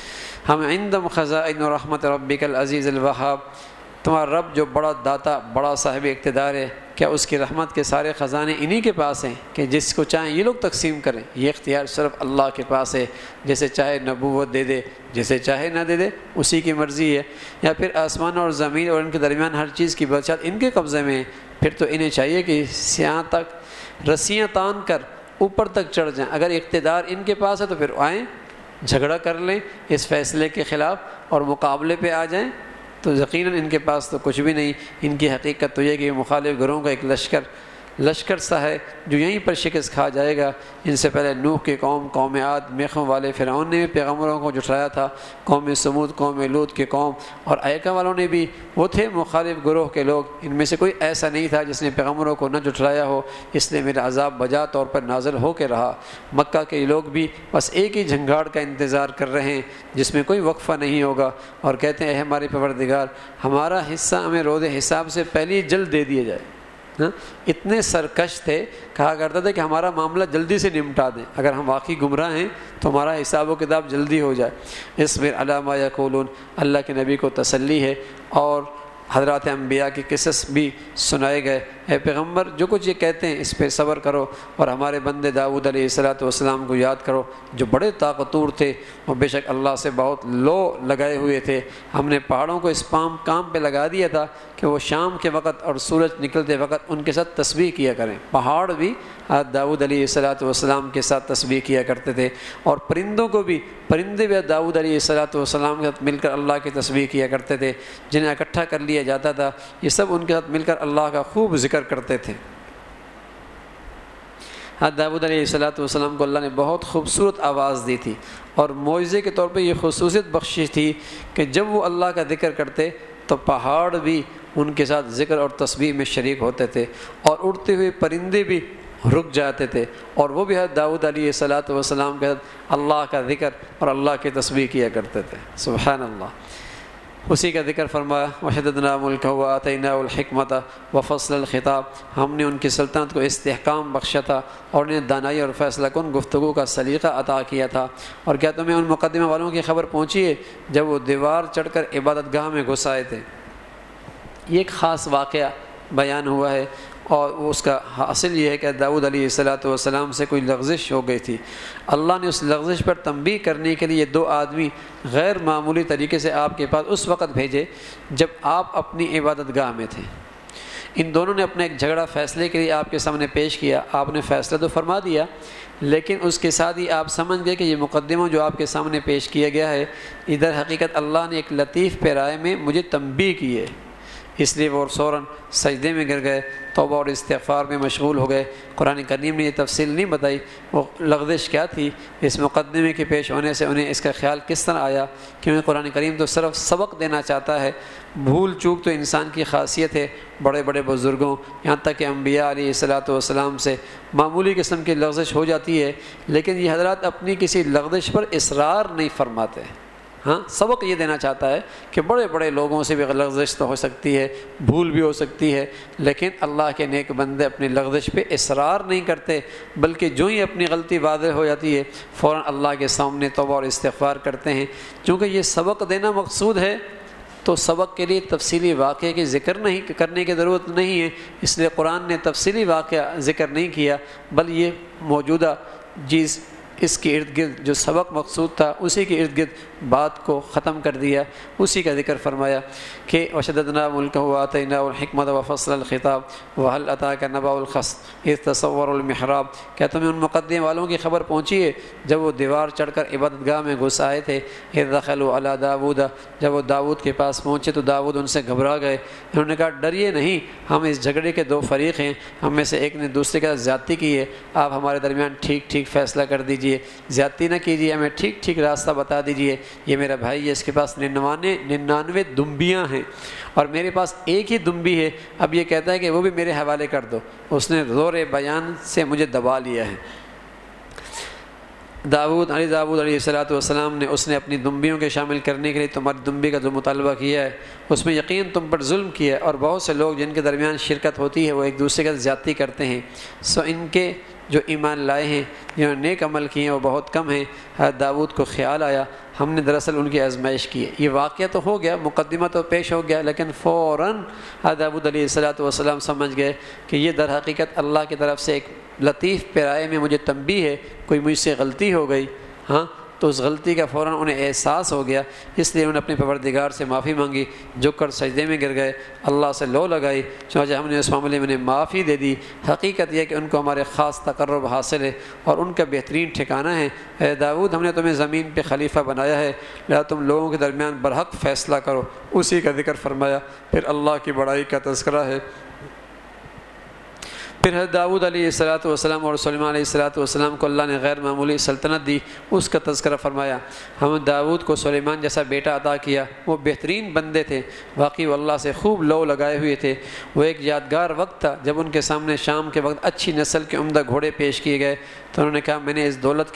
ہم عندهم خزائن رحمت ربک العزیز الوہاب، تمہارا رب جو بڑا داتا بڑا صاحب اقتدار ہے، کیا اس کی رحمت کے سارے خزانے انہی کے پاس ہیں کہ جس کو چاہیں یہ لوگ تقسیم کریں؟ یہ اختیار صرف اللہ کے پاس ہے، جسے چاہے نبوت دے دے، جسے چاہے نہ دے دے، اسی کی مرضی ہے۔ یا پھر آسمان اور زمین اور ان کے درمیان ہر چیز کی بادشاہت ان کے قبضے میں ہے، پھر تو انہیں چاہیے کہ سیاہ تک رسیاں تان کر اوپر تک چڑھ جائیں۔ اگر اقتدار ان کے پاس ہے تو پھر آئیں جھگڑا کر لیں اس فیصلے کے خلاف اور مقابلے پہ آ جائیں، تو یقیناً ان کے پاس تو کچھ بھی نہیں۔ ان کی حقیقت تو یہ کہ مخالف گروہوں کا ایک لشکر سا ہے جو یہیں پر شکست کھا جائے گا۔ ان سے پہلے نوح کی قوم عاد میخوں والے فرعون نے بھی پیغمبروں کو جھٹلایا تھا، قوم سمود قوم لوط کی قوم اور ایکا والوں نے بھی، وہ تھے مخالف گروہ کے لوگ۔ ان میں سے کوئی ایسا نہیں تھا جس نے پیغمبروں کو نہ جھٹلایا ہو، اس لیے میرا عذاب بجا طور پر نازل ہو کے رہا۔ مکہ کے لوگ بھی بس ایک ہی جھنگاڑ کا انتظار کر رہے ہیں جس میں کوئی وقفہ نہیں ہوگا، اور کہتے ہیں اے ہمارے پروردگار ہمارا حصہ ہمیں روز حساب سے پہلے جلد دے دیا جائے۔ اتنے سرکش تھے، کہا کرتا تھا کہ ہمارا معاملہ جلدی سے نمٹا دیں، اگر ہم واقعی گمراہ ہیں تو ہمارا حساب و کتاب جلدی ہو جائے۔ اصبر علی ما یقولون، اللہ کے نبی کو تسلی ہے اور حضرات انبیاء کے قصص بھی سنائے گئے، اے پیغمبر جو کچھ یہ کہتے ہیں اس پہ صبر کرو، اور ہمارے بندے داؤد علیہ السلام کو یاد کرو جو بڑے طاقتور تھے، وہ بے شک اللہ سے بہت لو لگائے ہوئے تھے۔ ہم نے پہاڑوں کو اس کام پہ لگا دیا تھا کہ وہ شام کے وقت اور سورج نکلتے وقت ان کے ساتھ تسبیح کیا کریں۔ پہاڑ بھی داؤد علیہ السلام کے ساتھ تسبیح کیا کرتے تھے، اور پرندوں کو بھی، پرندے بھی داؤد علیہ السلام کے ساتھ مل کر اللہ کی تسبیح کیا کرتے تھے۔ جنہیں اکٹھا کر لیا جاتا تھا یہ سب ان کے ساتھ مل کر اللہ کا خوب ذکر کرتے تھے۔ داؤد علیہ السلام کو اللہ نے بہت خوبصورت آواز دی تھی، اور معجزے کے طور پہ یہ خصوصیت بخشی تھی کہ جب وہ اللہ کا ذکر کرتے تو پہاڑ بھی ان کے ساتھ ذکر اور تسبیح میں شریک ہوتے تھے، اور اڑتے ہوئے پرندے بھی رک جاتے تھے، اور وہ بھی داؤد علیہ السلام کے ساتھ اللہ کا ذکر اور اللہ کی تسبیح کیا کرتے تھے۔ سبحان اللہ۔ اسی کا ذکر فرمایا وَشَدَّدْنَا مُلْكَهُ وَآتَيْنَاهُ الْحِكْمَةَ وَفَصْلَ الْخِطَابِ، ہم نے ان کی سلطنت کو استحکام بخشا تھا اور انہیں دانائی اور فیصلہ کن گفتگو کا سلیقہ عطا کیا تھا۔ اور کیا تمہیں ان مقدمہ والوں کی خبر پہنچی ہے جب وہ دیوار چڑھ کر عبادت گاہ میں گھس آئے تھے؟ یہ ایک خاص واقعہ بیان ہوا ہے، اور اس کا حاصل یہ ہے کہ داؤد علیہ السلام سے کوئی لغزش ہو گئی تھی۔ اللہ نے اس لغزش پر تنبیہ کرنے کے لیے 2 آدمی غیر معمولی طریقے سے آپ کے پاس اس وقت بھیجے جب آپ اپنی عبادت گاہ میں تھے۔ ان دونوں نے اپنا ایک جھگڑا فیصلے کے لیے آپ کے سامنے پیش کیا۔ آپ نے فیصلہ تو فرما دیا، لیکن اس کے ساتھ ہی آپ سمجھ گئے کہ یہ مقدمہ جو آپ کے سامنے پیش کیا گیا ہے، ادھر حقیقت اللہ نے ایک لطیف پیرائے میں مجھے تنبیہ کی ہے، اس لیے وہ فوراً سجدے میں گر گئے، توبہ اور استغفار میں مشغول ہو گئے۔ قرآن کریم نے یہ تفصیل نہیں بتائی وہ لغزش کیا تھی، اس مقدمے کے پیش ہونے سے انہیں اس کا خیال کس طرح آیا، کیونکہ قرآن کریم تو صرف سبق دینا چاہتا ہے۔ بھول چوک تو انسان کی خاصیت ہے، بڑے بڑے بزرگوں یہاں تک کہ انبیاء علیہ السلام سے معمولی قسم کی لغزش ہو جاتی ہے، لیکن یہ حضرات اپنی کسی لغزش پر اصرار نہیں فرماتے۔ ہاں، سبق یہ دینا چاہتا ہے کہ بڑے بڑے لوگوں سے بھی لغزش تو ہو سکتی ہے، بھول بھی ہو سکتی ہے، لیکن اللہ کے نیک بندے اپنی لغزش پہ اصرار نہیں کرتے، بلکہ جو ہی اپنی غلطی واضح ہو جاتی ہے فوراً اللہ کے سامنے توبہ اور استغفار کرتے ہیں۔ چونکہ یہ سبق دینا مقصود ہے تو سبق کے لیے تفصیلی واقعے کی ذکر نہیں کرنے کی ضرورت نہیں ہے، اس لیے قرآن نے تفصیلی واقعہ ذکر نہیں کیا، بل یہ موجودہ چیز اس کے ارد گرد جو سبق مقصود تھا اسی کے ارد گرد بات کو ختم کر دیا، اسی کا ذکر فرمایا کہ وَشَدَّدْنَا مُلْكَهُ وَآتَيْنَاهُ الْحِكْمَةَ وَفَصْلَ الْخِطَابِ وَهَلْ أَتَاكَ نَبَأُ الْخَصْمِ إِذْ تَصَوَّرُوا الْمِحْرَابَ، کیا تمہیں ان مقدمے والوں کی خبر پہنچی ہے جب وہ دیوار چڑھ کر عبادت گاہ میں گھس آئے تھے؟ إِذْ دَخَلُوا عَلَى دَاوُودَ، جب وہ داؤد کے پاس پہنچے تو داؤد ان سے گھبرا گئے۔ انہوں نے کہا ڈریے نہیں، ہم اس جھگڑے کے 2 فریق ہیں، ہم میں سے ایک نے دوسرے کے ساتھ زیادتی کی ہے، آپ ہمارے درمیان ٹھیک فیصلہ کر دیجئے، زیادتی نہ کیجیے، ہمیں ٹھیک راستہ بتا دیجئے۔ یہ میرا بھائی ہے، اس کے پاس 99 دمبیاں ہیں اور میرے پاس ایک ہی دمبی ہے، اب یہ کہتا ہے کہ وہ بھی میرے حوالے کر دو۔ اس نے زور بیان سے مجھے دبا لیا ہے۔ داؤد علیہ السلام نے اس نے اپنی دمبیوں کے شامل کرنے کے لیے تمہاری دمبی کا جو مطالبہ کیا ہے اس میں یقین تم پر ظلم کیا ہے، اور بہت سے لوگ جن کے درمیان شرکت ہوتی ہے وہ ایک دوسرے کے ساتھ زیادتی کرتے ہیں، سو ان کے جو ایمان لائے ہیں جنہوں نے نیک عمل کیے ہیں وہ بہت کم ہیں۔ حضرت داؤد کو خیال آیا ہم نے دراصل ان کی آزمائش کی ہے۔ یہ واقعہ تو ہو گیا، مقدمہ تو پیش ہو گیا، لیکن فوراً حضرت داؤد علیہ السلام سمجھ گئے کہ یہ در حقیقت اللہ کی طرف سے ایک لطیف پیرائے میں مجھے تنبیہ ہے، کوئی مجھ سے غلطی ہو گئی، ہاں تو اس غلطی کا فوراً انہیں احساس ہو گیا، اس لیے انہوں نے اپنے پروردگار سے معافی مانگی، جھک کر سجدے میں گر گئے، اللہ سے لو لگائی، چنانچہ ہم نے اس معاملے میں انہیں معافی دے دی۔ حقیقت یہ کہ ان کو ہمارے خاص تقرب حاصل ہے اور ان کا بہترین ٹھکانہ ہے۔ اے داؤد، ہم نے تمہیں زمین پہ خلیفہ بنایا ہے، لہذا تم لوگوں کے درمیان برحق فیصلہ کرو، اسی کا ذکر فرمایا۔ پھر اللہ کی بڑائی کا تذکرہ ہے۔ پھر حضرت داؤد علیہ السلام اور سلیمان علیہ السلام کو اللہ نے غیر معمولی سلطنت دی، اس کا تذکرہ فرمایا۔ ہم داؤد کو سلیمان جیسا بیٹا عطا کیا، وہ بہترین بندے تھے، واقعی وہ اللہ سے خوب لو لگائے ہوئے تھے۔ وہ ایک یادگار وقت تھا جب ان کے سامنے شام کے وقت اچھی نسل کے عمدہ گھوڑے پیش کیے گئے تو انہوں نے کہا میں نے اس دولت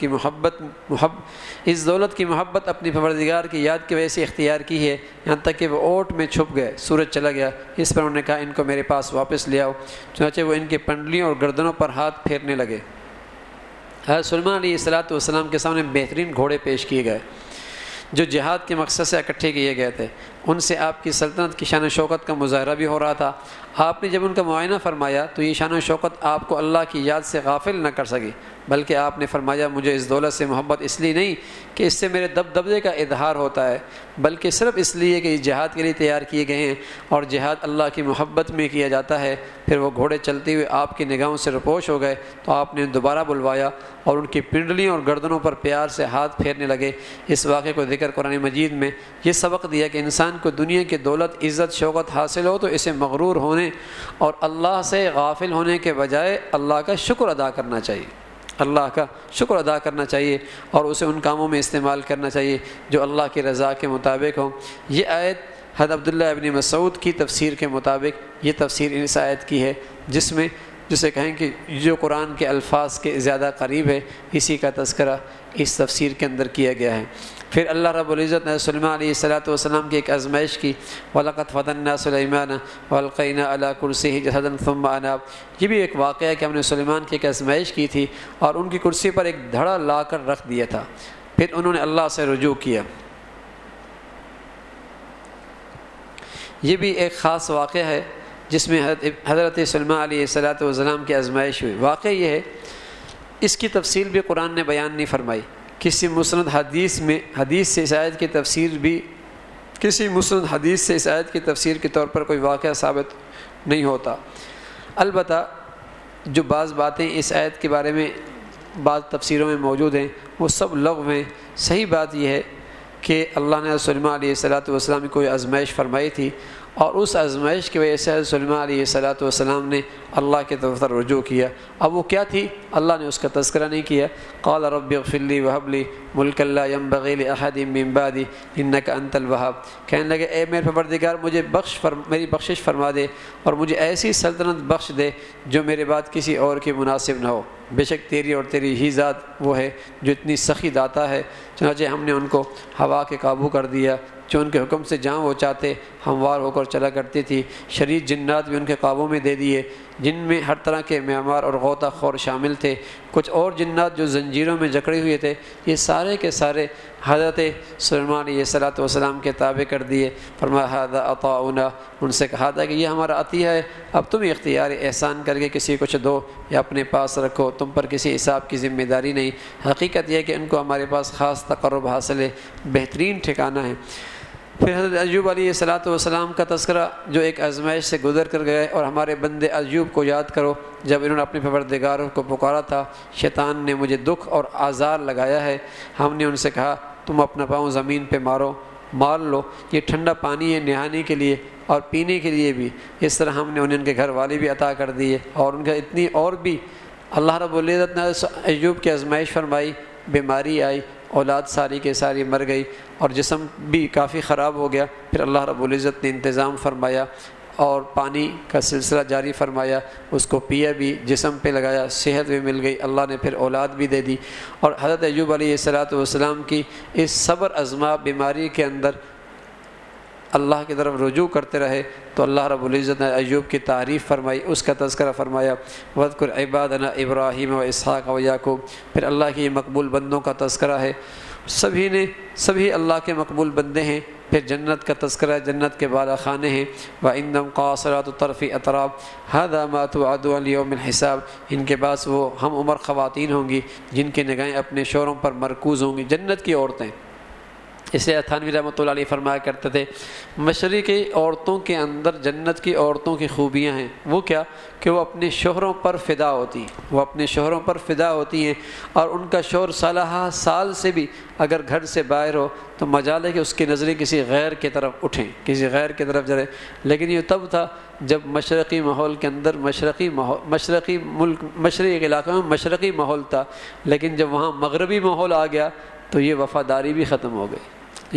کی محبت اپنی پروردگار کی یاد کی وجہ سے اختیار کی ہے، یہاں تک کہ وہ اوٹ میں چھپ گئے، سورج چلا گیا۔ اس پر انہوں نے کہا ان کو میرے پاس واپس لے آؤ، چنانچہ وہ ان کے پنڈلیوں اور گردنوں پر ہاتھ پھیرنے لگے۔ حضرت سلیمان علیہ السلام کے سامنے بہترین گھوڑے پیش کیے گئے جو جہاد کے مقصد سے اکٹھے کیے گئے تھے۔ ان سے آپ کی سلطنت کی شان و شوکت کا مظاہرہ بھی ہو رہا تھا۔ آپ نے جب ان کا معائنہ فرمایا تو یہ شان و شوکت آپ کو اللہ کی یاد سے غافل نہ کر سکی، بلکہ آپ نے فرمایا مجھے اس دولت سے محبت اس لیے نہیں کہ اس سے میرے دبدبے کا اظہار ہوتا ہے، بلکہ صرف اس لیے کہ یہ جہاد کے لیے تیار کیے گئے ہیں، اور جہاد اللہ کی محبت میں کیا جاتا ہے۔ پھر وہ گھوڑے چلتے ہوئے آپ کی نگاہوں سے روپوش ہو گئے تو آپ نے دوبارہ بلوایا اور ان کی پنڈلیوں اور گردنوں پر پیار سے ہاتھ پھیرنے لگے۔ اس واقعے کو ذکر قرآن مجید میں یہ سبق دیا کہ انسان کو دنیا کی دولت، عزت، شوکت حاصل ہو تو اسے مغرور ہونے اور اللہ سے غافل ہونے کے بجائے اللہ کا شکر ادا کرنا چاہیے، اللہ کا شکر ادا کرنا چاہیے اور اسے ان کاموں میں استعمال کرنا چاہیے جو اللہ کی رضا کے مطابق ہوں۔ یہ آیت حضرت عبداللہ ابن مسعود کی تفسیر کے مطابق یہ تفسیر اس آیت کی ہے، جس میں جسے کہیں کہ جو قرآن کے الفاظ کے زیادہ قریب ہے، اسی کا تذکرہ اس تفسیر کے اندر کیا گیا ہے۔ پھر اللہ رب العزت نے سلیمان علیہ السلام کی ایک آزمائش کی، وَلَقَدْ فَتَنَّا سُلَيْمَانَ وَأَلْقَيْنَا عَلَىٰ كُرْسِيِّهِ جَسَدًا ثُمَّ أَنَابَ۔ یہ بھی ایک واقعہ ہے کہ ہم نے سلیمان کی ایک آزمائش کی تھی اور ان کی کرسی پر ایک دھڑا لا کر رکھ دیا تھا، پھر انہوں نے اللہ سے رجوع کیا۔ یہ بھی ایک خاص واقعہ ہے جس میں حضرت سلیمان علیہ السلام کی آزمائش ہوئی۔ واقعہ یہ ہے، اس کی تفصیل بھی قرآن نے بیان نہیں فرمائی، کسی مسند حدیث میں حدیث سے اس آیت کی تفسیر بھی کسی مسند حدیث سے اس آیت کی تفسیر کے طور پر کوئی واقعہ ثابت نہیں ہوتا۔ البتہ جو بعض باتیں اس آیت کے بارے میں بعض تفسیروں میں موجود ہیں وہ سب لغو ہیں۔ صحیح بات یہ ہے کہ اللہ نے سلیمان علیہ السلام کو کوئی آزمائش فرمائی تھی، اور اس آزمائش کی وجہ سے سلیمان علیہ السلام نے اللہ کی طرف رجوع کیا۔ اب وہ کیا تھی اللہ نے اس کا تذکرہ نہیں کیا۔ قال رب اغفر لی وہب لی ملکا لا ينبغی لأحد من بعدی انک انت الوہاب۔ کہنے لگے اے میرے پروردگار مجھے میری بخشش فرما دے اور مجھے ایسی سلطنت بخش دے جو میرے بعد کسی اور کی مناسب نہ ہو، بے شک تیری اور تیری ہی ذات وہ ہے جو اتنی سخی داتا ہے۔ چنانچہ ہم نے ان کو ہوا کے قابو کر دیا جو ان کے حکم سے جہاں وہ چاہتے ہموار ہو کر چلا کرتی تھی۔ شریر جنات بھی ان کے قابو میں دے دیے، جن میں ہر طرح کے معمار اور غوطہ خور شامل تھے۔ کچھ اور جنات جو زنجیروں میں جکڑے ہوئے تھے، یہ سارے کے سارے حضرت سلیمان علیہ السلام کے تابع کر دیے۔ فرمایا ھذا عطاؤنا، ان سے کہا تھا کہ یہ ہمارا عطیہ ہے، اب تم اختیار احسان کر کے کسی کچھ دو یا اپنے پاس رکھو، تم پر کسی حساب کی ذمہ داری نہیں۔ حقیقت یہ ہے کہ ان کو ہمارے پاس خاص تقرب حاصل ہے، بہترین ٹھکانہ ہے۔ پھر حضرت ایوب علیہ السلام کا تذکرہ جو ایک آزمائش سے گزر کر گئے، اور ہمارے بندے ایوب کو یاد کرو جب انہوں نے اپنے پروردگار کو پکارا تھا، شیطان نے مجھے دکھ اور آزار لگایا ہے، ہم نے ان سے کہا تم اپنا پاؤں زمین پہ مار لو، یہ ٹھنڈا پانی ہے نہانے کے لیے اور پینے کے لیے بھی۔ اس طرح ہم نے انہیں ان کے گھر والے بھی عطا کر دیے، اور ان کا اتنی اور بھی اللہ رب العزت نے ایوب کی آزمائش فرمائی، بیماری آئی، اولاد ساری کے ساری مر گئی اور جسم بھی کافی خراب ہو گیا۔ پھر اللہ رب العزت نے انتظام فرمایا اور پانی کا سلسلہ جاری فرمایا، اس کو پیا بھی، جسم پہ لگایا، صحت بھی مل گئی، اللہ نے پھر اولاد بھی دے دی۔ اور حضرت ایوب علیہ السلام کی اس صبر ازما بیماری کے اندر اللہ کی طرف رجوع کرتے رہے تو اللہ رب العزت نے ایوب کی تعریف فرمائی، اس کا تذکرہ فرمایا، وَاذْكُرْ عِبَادَنَا إِبْرَاهِيمَ وَإِسْحَاقَ وَيَعْقُوبَ۔ پھر اللہ کے یہ مقبول بندوں کا تذکرہ ہے، سبھی اللہ کے مقبول بندے ہیں۔ پھر جنت کا تذکرہ ہے، جنت کے بالا خانے ہیں، وَإِنَّهُمْ قَاصِرَاتُ الطَّرْفِ أَتْرَابٌ هَذَا مَا تُوعَدُونَ لِيَوْمِ الْحِسَابِ۔ ان کے پاس وہ ہم عمر خواتین ہوں گی جن کی نگاہیں اپنے شوہروں پر مرکوز ہوں گی، جنت کی عورتیں۔ اس لیے تھانوی رحمۃ اللہ علیہ فرمایا کرتے تھے مشرقی عورتوں کے اندر جنت کی عورتوں کی خوبیاں ہیں، وہ کیا کہ وہ اپنے شوہروں پر فدا ہوتی ہیں، وہ اپنے شوہروں پر فدا ہوتی ہیں، اور ان کا شوہر سالہ سال سے بھی اگر گھر سے باہر ہو تو مجال ہے کہ اس کی نظریں کسی غیر کی طرف اٹھیں، کسی غیر کی طرف جائیں۔ لیکن یہ تب تھا جب مشرقی ماحول کے اندر مشرقی علاقوں میں مشرقی ماحول تھا، لیکن جب وہاں مغربی ماحول آ گیا تو یہ وفاداری بھی ختم ہو گئی،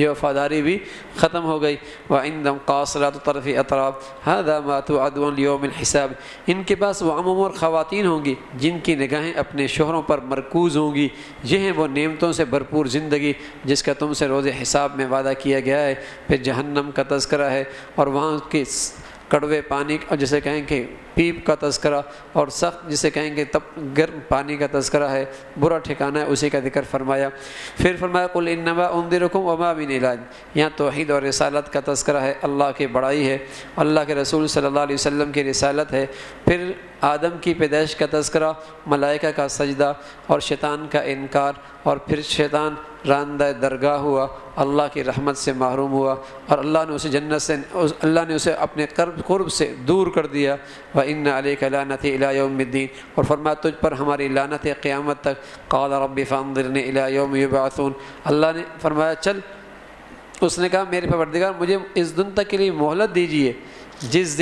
وَعِندَهُمْ قَاصِرَاتُ الطَّرْفِ أَتْرَابٌ هَذَا مَا تُوعَدُونَ لِيَوْمِ الْحِسَابِ۔ ان کے پاس وہ عموم اور خواتین ہوں گی جن کی نگاہیں اپنے شوہروں پر مرکوز ہوں گی، یہ ہیں وہ نعمتوں سے بھرپور زندگی جس کا تم سے روز حساب میں وعدہ کیا گیا ہے۔ پھر جہنم کا تذکرہ ہے اور وہاں کی کڑوے پانی اور جسے کہیں کہ پیپ کا تذکرہ، اور سخت جسے کہیں کہ گرم پانی کا تذکرہ ہے، برا ٹھکانہ ہے، اسی کا ذکر فرمایا۔ پھر فرمایا قل انما انذرکم وما من الہ، یہاں توحید اور رسالت کا تذکرہ ہے، اللہ کی بڑائی ہے، اللہ کے رسول صلی اللہ علیہ وسلم کی رسالت ہے۔ پھر آدم کی پیدائش کا تذکرہ، ملائکہ کا سجدہ اور شیطان کا انکار، اور پھر شیطان راندہ درگاہ ہوا، اللہ کی رحمت سے محروم ہوا، اور اللہ نے اسے جنت سے اللہ نے اسے اپنے قرب سے دور کر دیا۔ وَإِنَّ عَلَيْكَ لَعْنَتِي إِلَىٰ يَوْمِ الدِّينِ، اور فرمایا تجھ پر ہماری لعنت ہے قیامت تک۔ قَالَ رَبِّ فَانظِرْنِي إِلَىٰ يَوْمِ يُبْعَثُونَ، اللہ نے فرمایا چل، اس نے کہا میرے پروردگار مجھے اس دن تک کے لیے مہلت دیجیے جس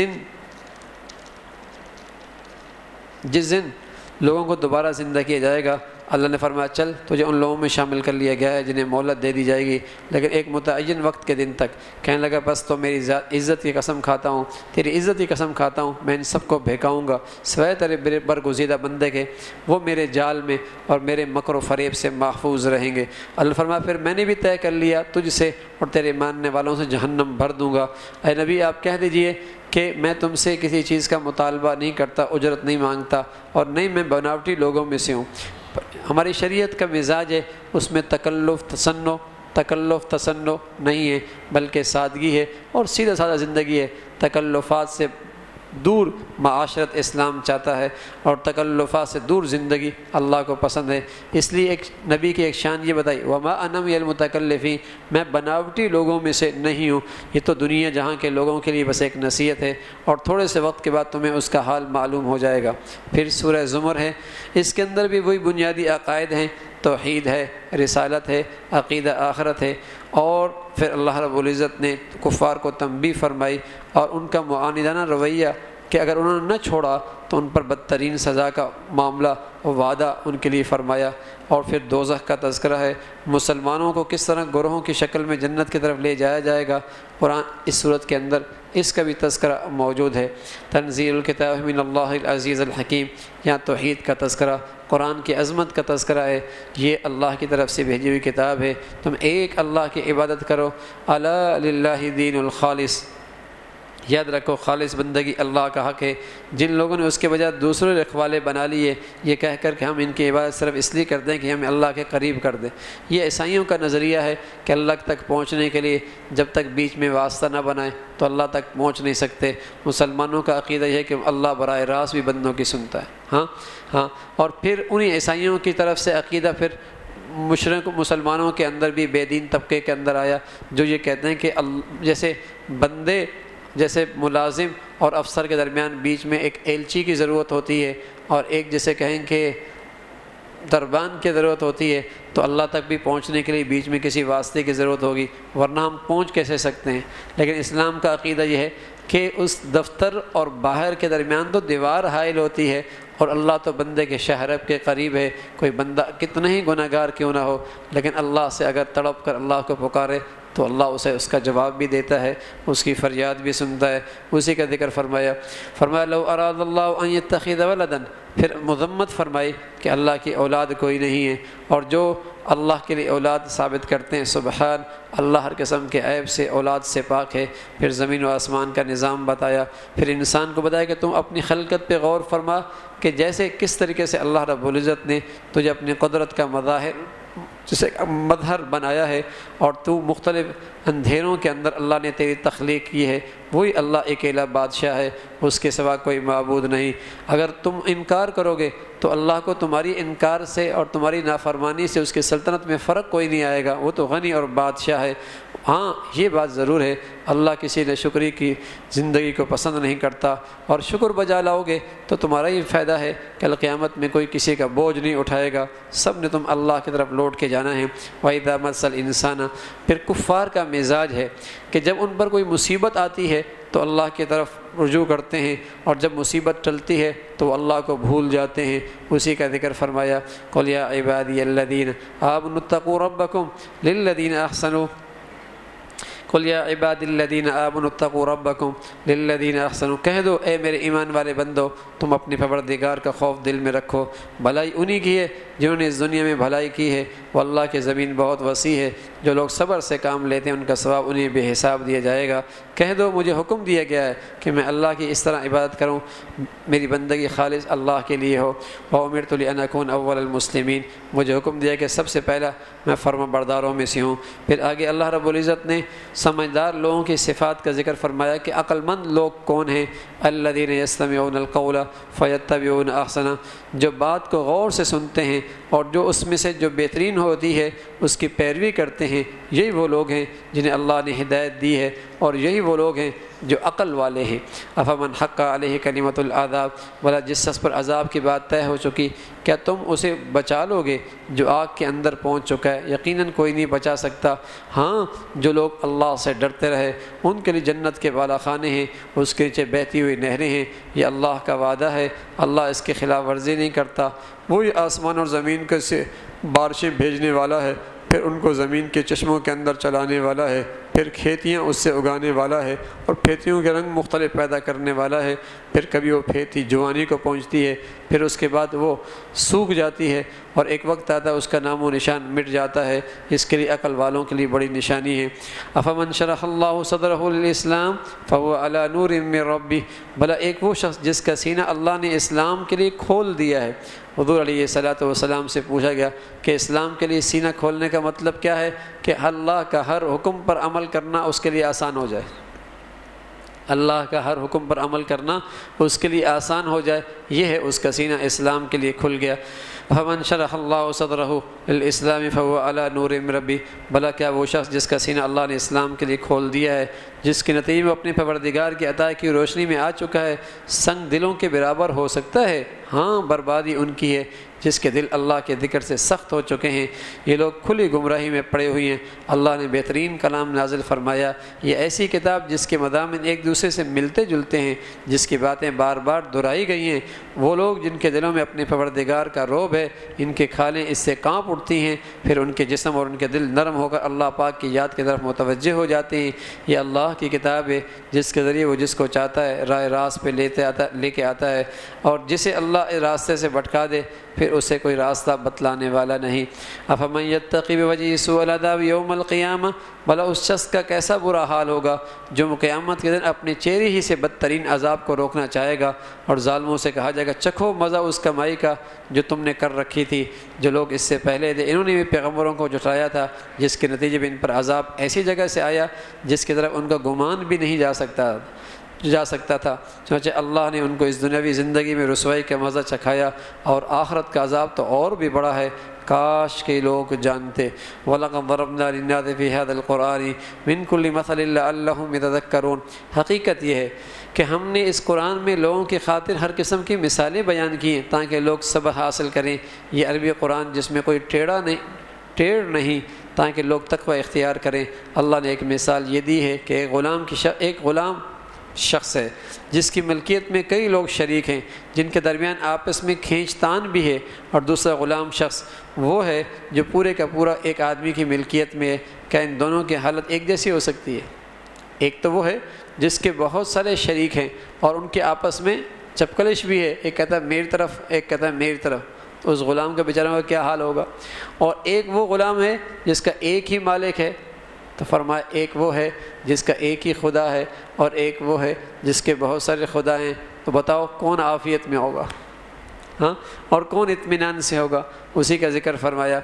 دن لوگوں کو دوبارہ زندہ کیا جائے گا۔ اللہ نے فرمایا چل، تجھے ان لوگوں میں شامل کر لیا گیا ہے جنہیں مہلت دے دی جائے گی، لیکن ایک متعین وقت کے دن تک۔ کہنے لگا بس تو میری عزت کی قسم کھاتا ہوں، تیری عزت کی قسم کھاتا ہوں، میں ان سب کو بہکاؤں گا سوائے تیرے برگزیدہ بندے کے، وہ میرے جال میں اور میرے مکر و فریب سے محفوظ رہیں گے۔ اللہ فرمایا پھر میں نے بھی طے کر لیا تجھ سے اور تیرے ماننے والوں سے جہنم بھر دوں گا۔ اے نبی آپ کہہ دیجئے کہ میں تم سے کسی چیز کا مطالبہ نہیں کرتا، اجرت نہیں مانگتا، اور نہیں میں بناوٹی لوگوں میں سے ہوں۔ ہماری شریعت کا مزاج ہے، اس میں تکلف تصنع نہیں ہے، بلکہ سادگی ہے اور سیدھا سادہ زندگی ہے۔ تکلفات سے دور معاشرت اسلام چاہتا ہے، اور تکلفات سے دور زندگی اللہ کو پسند ہے۔ اس لیے ایک نبی کی ایک شان یہ بتائی وما انا من المتکلفین، میں بناوٹی لوگوں میں سے نہیں ہوں۔ یہ تو دنیا جہاں کے لوگوں کے لیے بس ایک نصیحت ہے، اور تھوڑے سے وقت کے بعد تمہیں اس کا حال معلوم ہو جائے گا۔ پھر سورہ زمر ہے، اس کے اندر بھی وہی بنیادی عقائد ہیں، توحید ہے، رسالت ہے، عقیدہ آخرت ہے، اور پھر اللہ رب العزت نے کفار کو تنبیہ فرمائی اور ان کا معاندانہ رویہ کہ اگر انہوں نے نہ چھوڑا تو ان پر بدترین سزا کا معاملہ و وعدہ ان کے لیے فرمایا۔ اور پھر دوزخ کا تذکرہ ہے، مسلمانوں کو کس طرح گروہوں کی شکل میں جنت کی طرف لے جایا جائے گا، قرآن اس صورت کے اندر اس کا بھی تذکرہ موجود ہے۔ تنزیل الکتاب من اللہ العزیز الحکیم، یہاں توحید کا تذکرہ، قرآن کی عظمت کا تذکرہ ہے، یہ اللہ کی طرف سے بھیجی ہوئی کتاب ہے، تم ایک اللہ کی عبادت کرو۔ الا للہ دین الخالص، یاد رکھو خالص بندگی اللہ کا حق ہے۔ جن لوگوں نے اس کے بجائے دوسرے رکھوالے بنا لیے یہ کہہ کر کہ ہم ان کی عبادت صرف اس لیے کرتے ہیں کہ ہمیں اللہ کے قریب کر دیں، یہ عیسائیوں کا نظریہ ہے کہ اللہ تک پہنچنے کے لیے جب تک بیچ میں واسطہ نہ بنائے تو اللہ تک پہنچ نہیں سکتے۔ مسلمانوں کا عقیدہ یہ ہے کہ اللہ براہ راست بھی بندوں کی سنتا ہے۔ ہاں اور پھر انہی عیسائیوں کی طرف سے عقیدہ پھر مشرک مسلمانوں کے اندر بھی بے دین طبقے کے اندر آیا، جو یہ کہتے ہیں کہ جیسے بندے جیسے ملازم اور افسر کے درمیان بیچ میں ایک ایلچی کی ضرورت ہوتی ہے، اور ایک جیسے کہیں کہ دربان کی ضرورت ہوتی ہے، تو اللہ تک بھی پہنچنے کے لیے بیچ میں کسی واسطے کی ضرورت ہوگی، ورنہ ہم پہنچ کیسے سکتے ہیں۔ لیکن اسلام کا عقیدہ یہ ہے کہ اس دفتر اور باہر کے درمیان تو دیوار حائل ہوتی ہے، اور اللہ تو بندے کے شہرب کے قریب ہے۔ کوئی بندہ کتنا ہی گناہ گار کیوں نہ ہو، لیکن اللہ سے اگر تڑپ کر اللہ کو پکارے تو اللہ اسے اس کا جواب بھی دیتا ہے، اس کی فریاد بھی سنتا ہے۔ اسی کا ذکر فرمایا لو اراد اللہ ان یتخذ ولدا، پھر مذمت فرمائی کہ اللہ کی اولاد کوئی نہیں ہے، اور جو اللہ کے لیے اولاد ثابت کرتے ہیں سبحان اللہ ہر قسم کے عیب سے اولاد سے پاک ہے۔ پھر زمین و آسمان کا نظام بتایا، پھر انسان کو بتایا کہ تم اپنی خلقت پہ غور فرما کہ جیسے کس طریقے سے اللہ رب العزت نے تجھے اپنی قدرت کا مظہر بنایا ہے، اور تو مختلف اندھیروں کے اندر اللہ نے تیری تخلیق کی ہے۔ وہی اللہ اکیلا بادشاہ ہے، اس کے سوا کوئی معبود نہیں۔ اگر تم انکار کرو گے تو اللہ کو تمہاری انکار سے اور تمہاری نافرمانی سے اس کی سلطنت میں فرق کوئی نہیں آئے گا، وہ تو غنی اور بادشاہ ہے۔ ہاں یہ بات ضرور ہے، اللہ کسی نے شکری کی زندگی کو پسند نہیں کرتا، اور شکر بجا لاؤ گے تو تمہارا ہی فائدہ ہے، کل قیامت میں کوئی کسی کا بوجھ نہیں اٹھائے گا، سب نے تم اللہ کی طرف لوٹ کے جانا ہے۔ وَإِذَا مَسَّ الْإِنسَانَ، پھر کفار کا مزاج ہے کہ جب ان پر کوئی مصیبت آتی ہے تو اللہ کی طرف رجوع کرتے ہیں، اور جب مصیبت ٹلتی ہے تو وہ اللہ کو بھول جاتے ہیں۔ اسی کا ذکر فرمایا قُلْ يَا عِبَادِيَ الَّذِينَ آمَنُوا اتَّقُوا رَبَّكُمْ لِلَّذِينَ أَحْسَنُوا، قل یا عباد الذین آمنوا اتقوا ربکم للذین احسنوا، کہہ دو اے میرے ایمان والے بندو تم اپنے پروردگار کا خوف دل میں رکھو، بھلائی انہی کی ہے جنہوں نے اس دنیا میں بھلائی کی ہے، واللہ کی زمین بہت وسیع ہے، جو لوگ صبر سے کام لیتے ہیں ان کا ثواب انہیں بے حساب دیا جائے گا۔ کہہ دو مجھے حکم دیا گیا ہے کہ میں اللہ کی اس طرح عبادت کروں میری بندگی خالص اللہ کے لیے ہو، وَأُمِرْتُ لِأَنْ أَكُونَ أَوَّلَ الْمُسْلِمِينَ، مجھے حکم دیا کہ سب سے پہلا میں فرما برداروں میں سے ہوں۔ پھر آگے اللہ رب العزت نے سمجھدار لوگوں کی صفات کا ذکر فرمایا کہ عقل مند لوگ کون ہیں، الذین یستمعون القول فیتبعون احسنہ، جو بات کو غور سے سنتے ہیں اور جو اس میں سے جو بہترین ہوتی ہے اس کی پیروی کرتے ہیں، یہی وہ لوگ ہیں جنہیں اللہ نے ہدایت دی ہے اور یہی وہ لوگ ہیں جو عقل والے ہیں۔ افمن حق علیہ کلمۃ العذاب، بھلا جس شخص پر عذاب کی بات طے ہو چکی کیا تم اسے بچا لو گے جو آگ کے اندر پہنچ چکا ہے؟ یقیناً کوئی نہیں بچا سکتا۔ ہاں جو لوگ اللہ سے ڈرتے رہے ان کے لیے جنت کے بالا خانے ہیں، اس کے نیچے بہتی ہوئی نہریں ہیں، یہ اللہ کا وعدہ ہے، اللہ اس کی خلاف ورزی نہیں کرتا۔ وہی آسمان اور زمین کے سے بارشیں بھیجنے والا ہے، پھر ان کو زمین کے چشموں کے اندر چلانے والا ہے، پھر کھیتیاں اس سے اگانے والا ہے اور کھیتیوں کے رنگ مختلف پیدا کرنے والا ہے، پھر کبھی وہ کھیتی جوانی کو پہنچتی ہے، پھر اس کے بعد وہ سوکھ جاتی ہے اور ایک وقت آتا ہے اس کا نام و نشان مٹ جاتا ہے۔ اس کے لیے عقل والوں کے لیے بڑی نشانی ہے۔ افمن شرح اللہ صدرہ للاسلام فهو علی نور من ربہ، بھلا ایک وہ شخص جس کا سینہ اللہ نے اسلام کے لیے کھول دیا ہے۔ حضور علیہ الصلوۃ والسلام سے پوچھا گیا کہ اسلام کے لیے سینہ کھولنے کا مطلب کیا ہے؟ کہ اللہ کا ہر حکم پر عمل کرنا اس کے لیے آسان ہو جائے، اللہ کا ہر حکم پر عمل کرنا اس کے لیے آسان ہو جائے، یہ ہے اس کا سینہ اسلام کے لیے کھل گیا۔ فمن شرح اللہ صدرہ للاسلام فهو علی نور من ربہ، بھلا کیا وہ شخص جس کا سینہ اللہ نے اسلام کے لیے کھول دیا ہے، جس کے نتیجے میں اپنے پروردگار کی عطا کی روشنی میں آ چکا ہے، سنگ دلوں کے برابر ہو سکتا ہے؟ ہاں بربادی ان کی ہے جس کے دل اللہ کے ذکر سے سخت ہو چکے ہیں، یہ لوگ کھلی گمراہی میں پڑے ہوئے ہیں۔ اللہ نے بہترین کلام نازل فرمایا، یہ ایسی کتاب جس کے مضامین ایک دوسرے سے ملتے جلتے ہیں، جس کی باتیں بار بار دہرائی گئی ہیں۔ وہ لوگ جن کے دلوں میں اپنے پروردگار کا رعب ہے، ان کے کھالیں اس سے کانپ اٹھتی ہیں، پھر ان کے جسم اور ان کے دل نرم ہو کر اللہ پاک کی یاد کی طرف متوجہ ہو جاتے ہیں۔ یہ اللہ کی کتاب ہے جس کے ذریعے وہ جس کو چاہتا ہے راہ راست پہ لے کے آتا ہے، اور جسے اللہ راستے سے بھٹکا دے پھر اسے کوئی راستہ بتلانے والا نہیں۔ افمن یتقی بوجہہ سوء العذاب یوم القیامہ، بھلا اس شخص کا کیسا برا حال ہوگا جو قیامت کے دن اپنے چہرے ہی سے بدترین عذاب کو روکنا چاہے گا، اور ظالموں سے کہا جائے گا چکھو مزہ اس کمائی کا جو تم نے کر رکھی تھی۔ جو لوگ اس سے پہلے تھے انہوں نے بھی پیغمبروں کو جھٹلایا تھا، جس کے نتیجے میں ان پر عذاب ایسی جگہ سے آیا جس کی طرف ان کا گمان بھی نہیں جا سکتا تھا۔ چنانچہ اللہ نے ان کو اس دنیاوی زندگی میں رسوائی کا مزہ چکھایا، اور آخرت کا عذاب تو اور بھی بڑا ہے، کاش کے لوگ جانتے۔ وَلَقَدْ ضَرَبْنَا لِلنَّاسِ فِي هَذَا الْقُرْآنِ مِنْ كُلِّ مَثَلٍ لَعَلَّهُمْ يَتَذَكَّرُونَ، حقیقت یہ ہے کہ ہم نے اس قرآن میں لوگوں کی خاطر ہر قسم کی مثالیں بیان کی ہیں تاکہ لوگ سبق حاصل کریں۔ یہ عربی قرآن جس میں کوئی ٹیڑھ نہیں تاکہ لوگ تقوی اختیار کریں۔ اللہ نے ایک مثال یہ دی ہے کہ ایک غلام شخص ہے جس کی ملکیت میں کئی لوگ شریک ہیں جن کے درمیان آپس میں کھینچ تان بھی ہے، اور دوسرا غلام شخص وہ ہے جو پورے کا پورا ایک آدمی کی ملکیت میں ہے۔ کیا ان دونوں کی حالت ایک جیسی ہو سکتی ہے؟ ایک تو وہ ہے جس کے بہت سارے شریک ہیں اور ان کے آپس میں چپکلش بھی ہے، ایک کہتا ہے میری طرف ایک کہتا ہے میری طرف، تو اس غلام کے بیچاروں کا کیا حال ہوگا؟ اور ایک وہ غلام ہے جس کا ایک ہی مالک ہے، تو فرمایا ایک وہ ہے جس کا ایک ہی خدا ہے اور ایک وہ ہے جس کے بہت سارے خدا ہیں، تو بتاؤ کون عافیت میں ہوگا ہاں اور کون اطمینان سے ہوگا؟ اسی کا ذکر فرمایا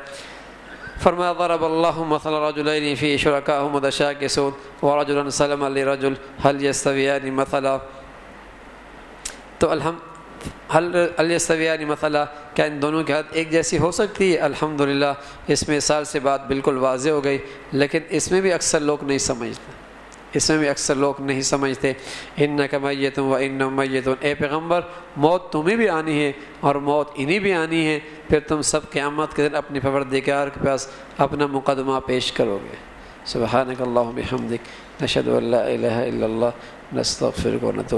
ضرب اللہ مثلا رجلین فی شرکاء متشاکسون ورجلا سلما لرجل هل یستویان مثلا، تو هل یستویان مثلا، کیا ان دونوں کی حالت ایک جیسی ہو سکتی ہے؟ الحمدللہ اس مثال سے بات بالکل واضح ہو گئی، لیکن اس میں بھی اکثر لوگ نہیں سمجھتے۔ انک میت و انہم میتون، اے پیغمبر موت تمہیں بھی آنی ہے اور موت انہیں بھی آنی ہے، پھر تم سب قیامت کے دن اپنے پروردگار کے پاس اپنا مقدمہ پیش کرو گے۔ سبحانک اللہم بحمدک نشہد ان لا الہ الا اللہ نستغفرک ونتوب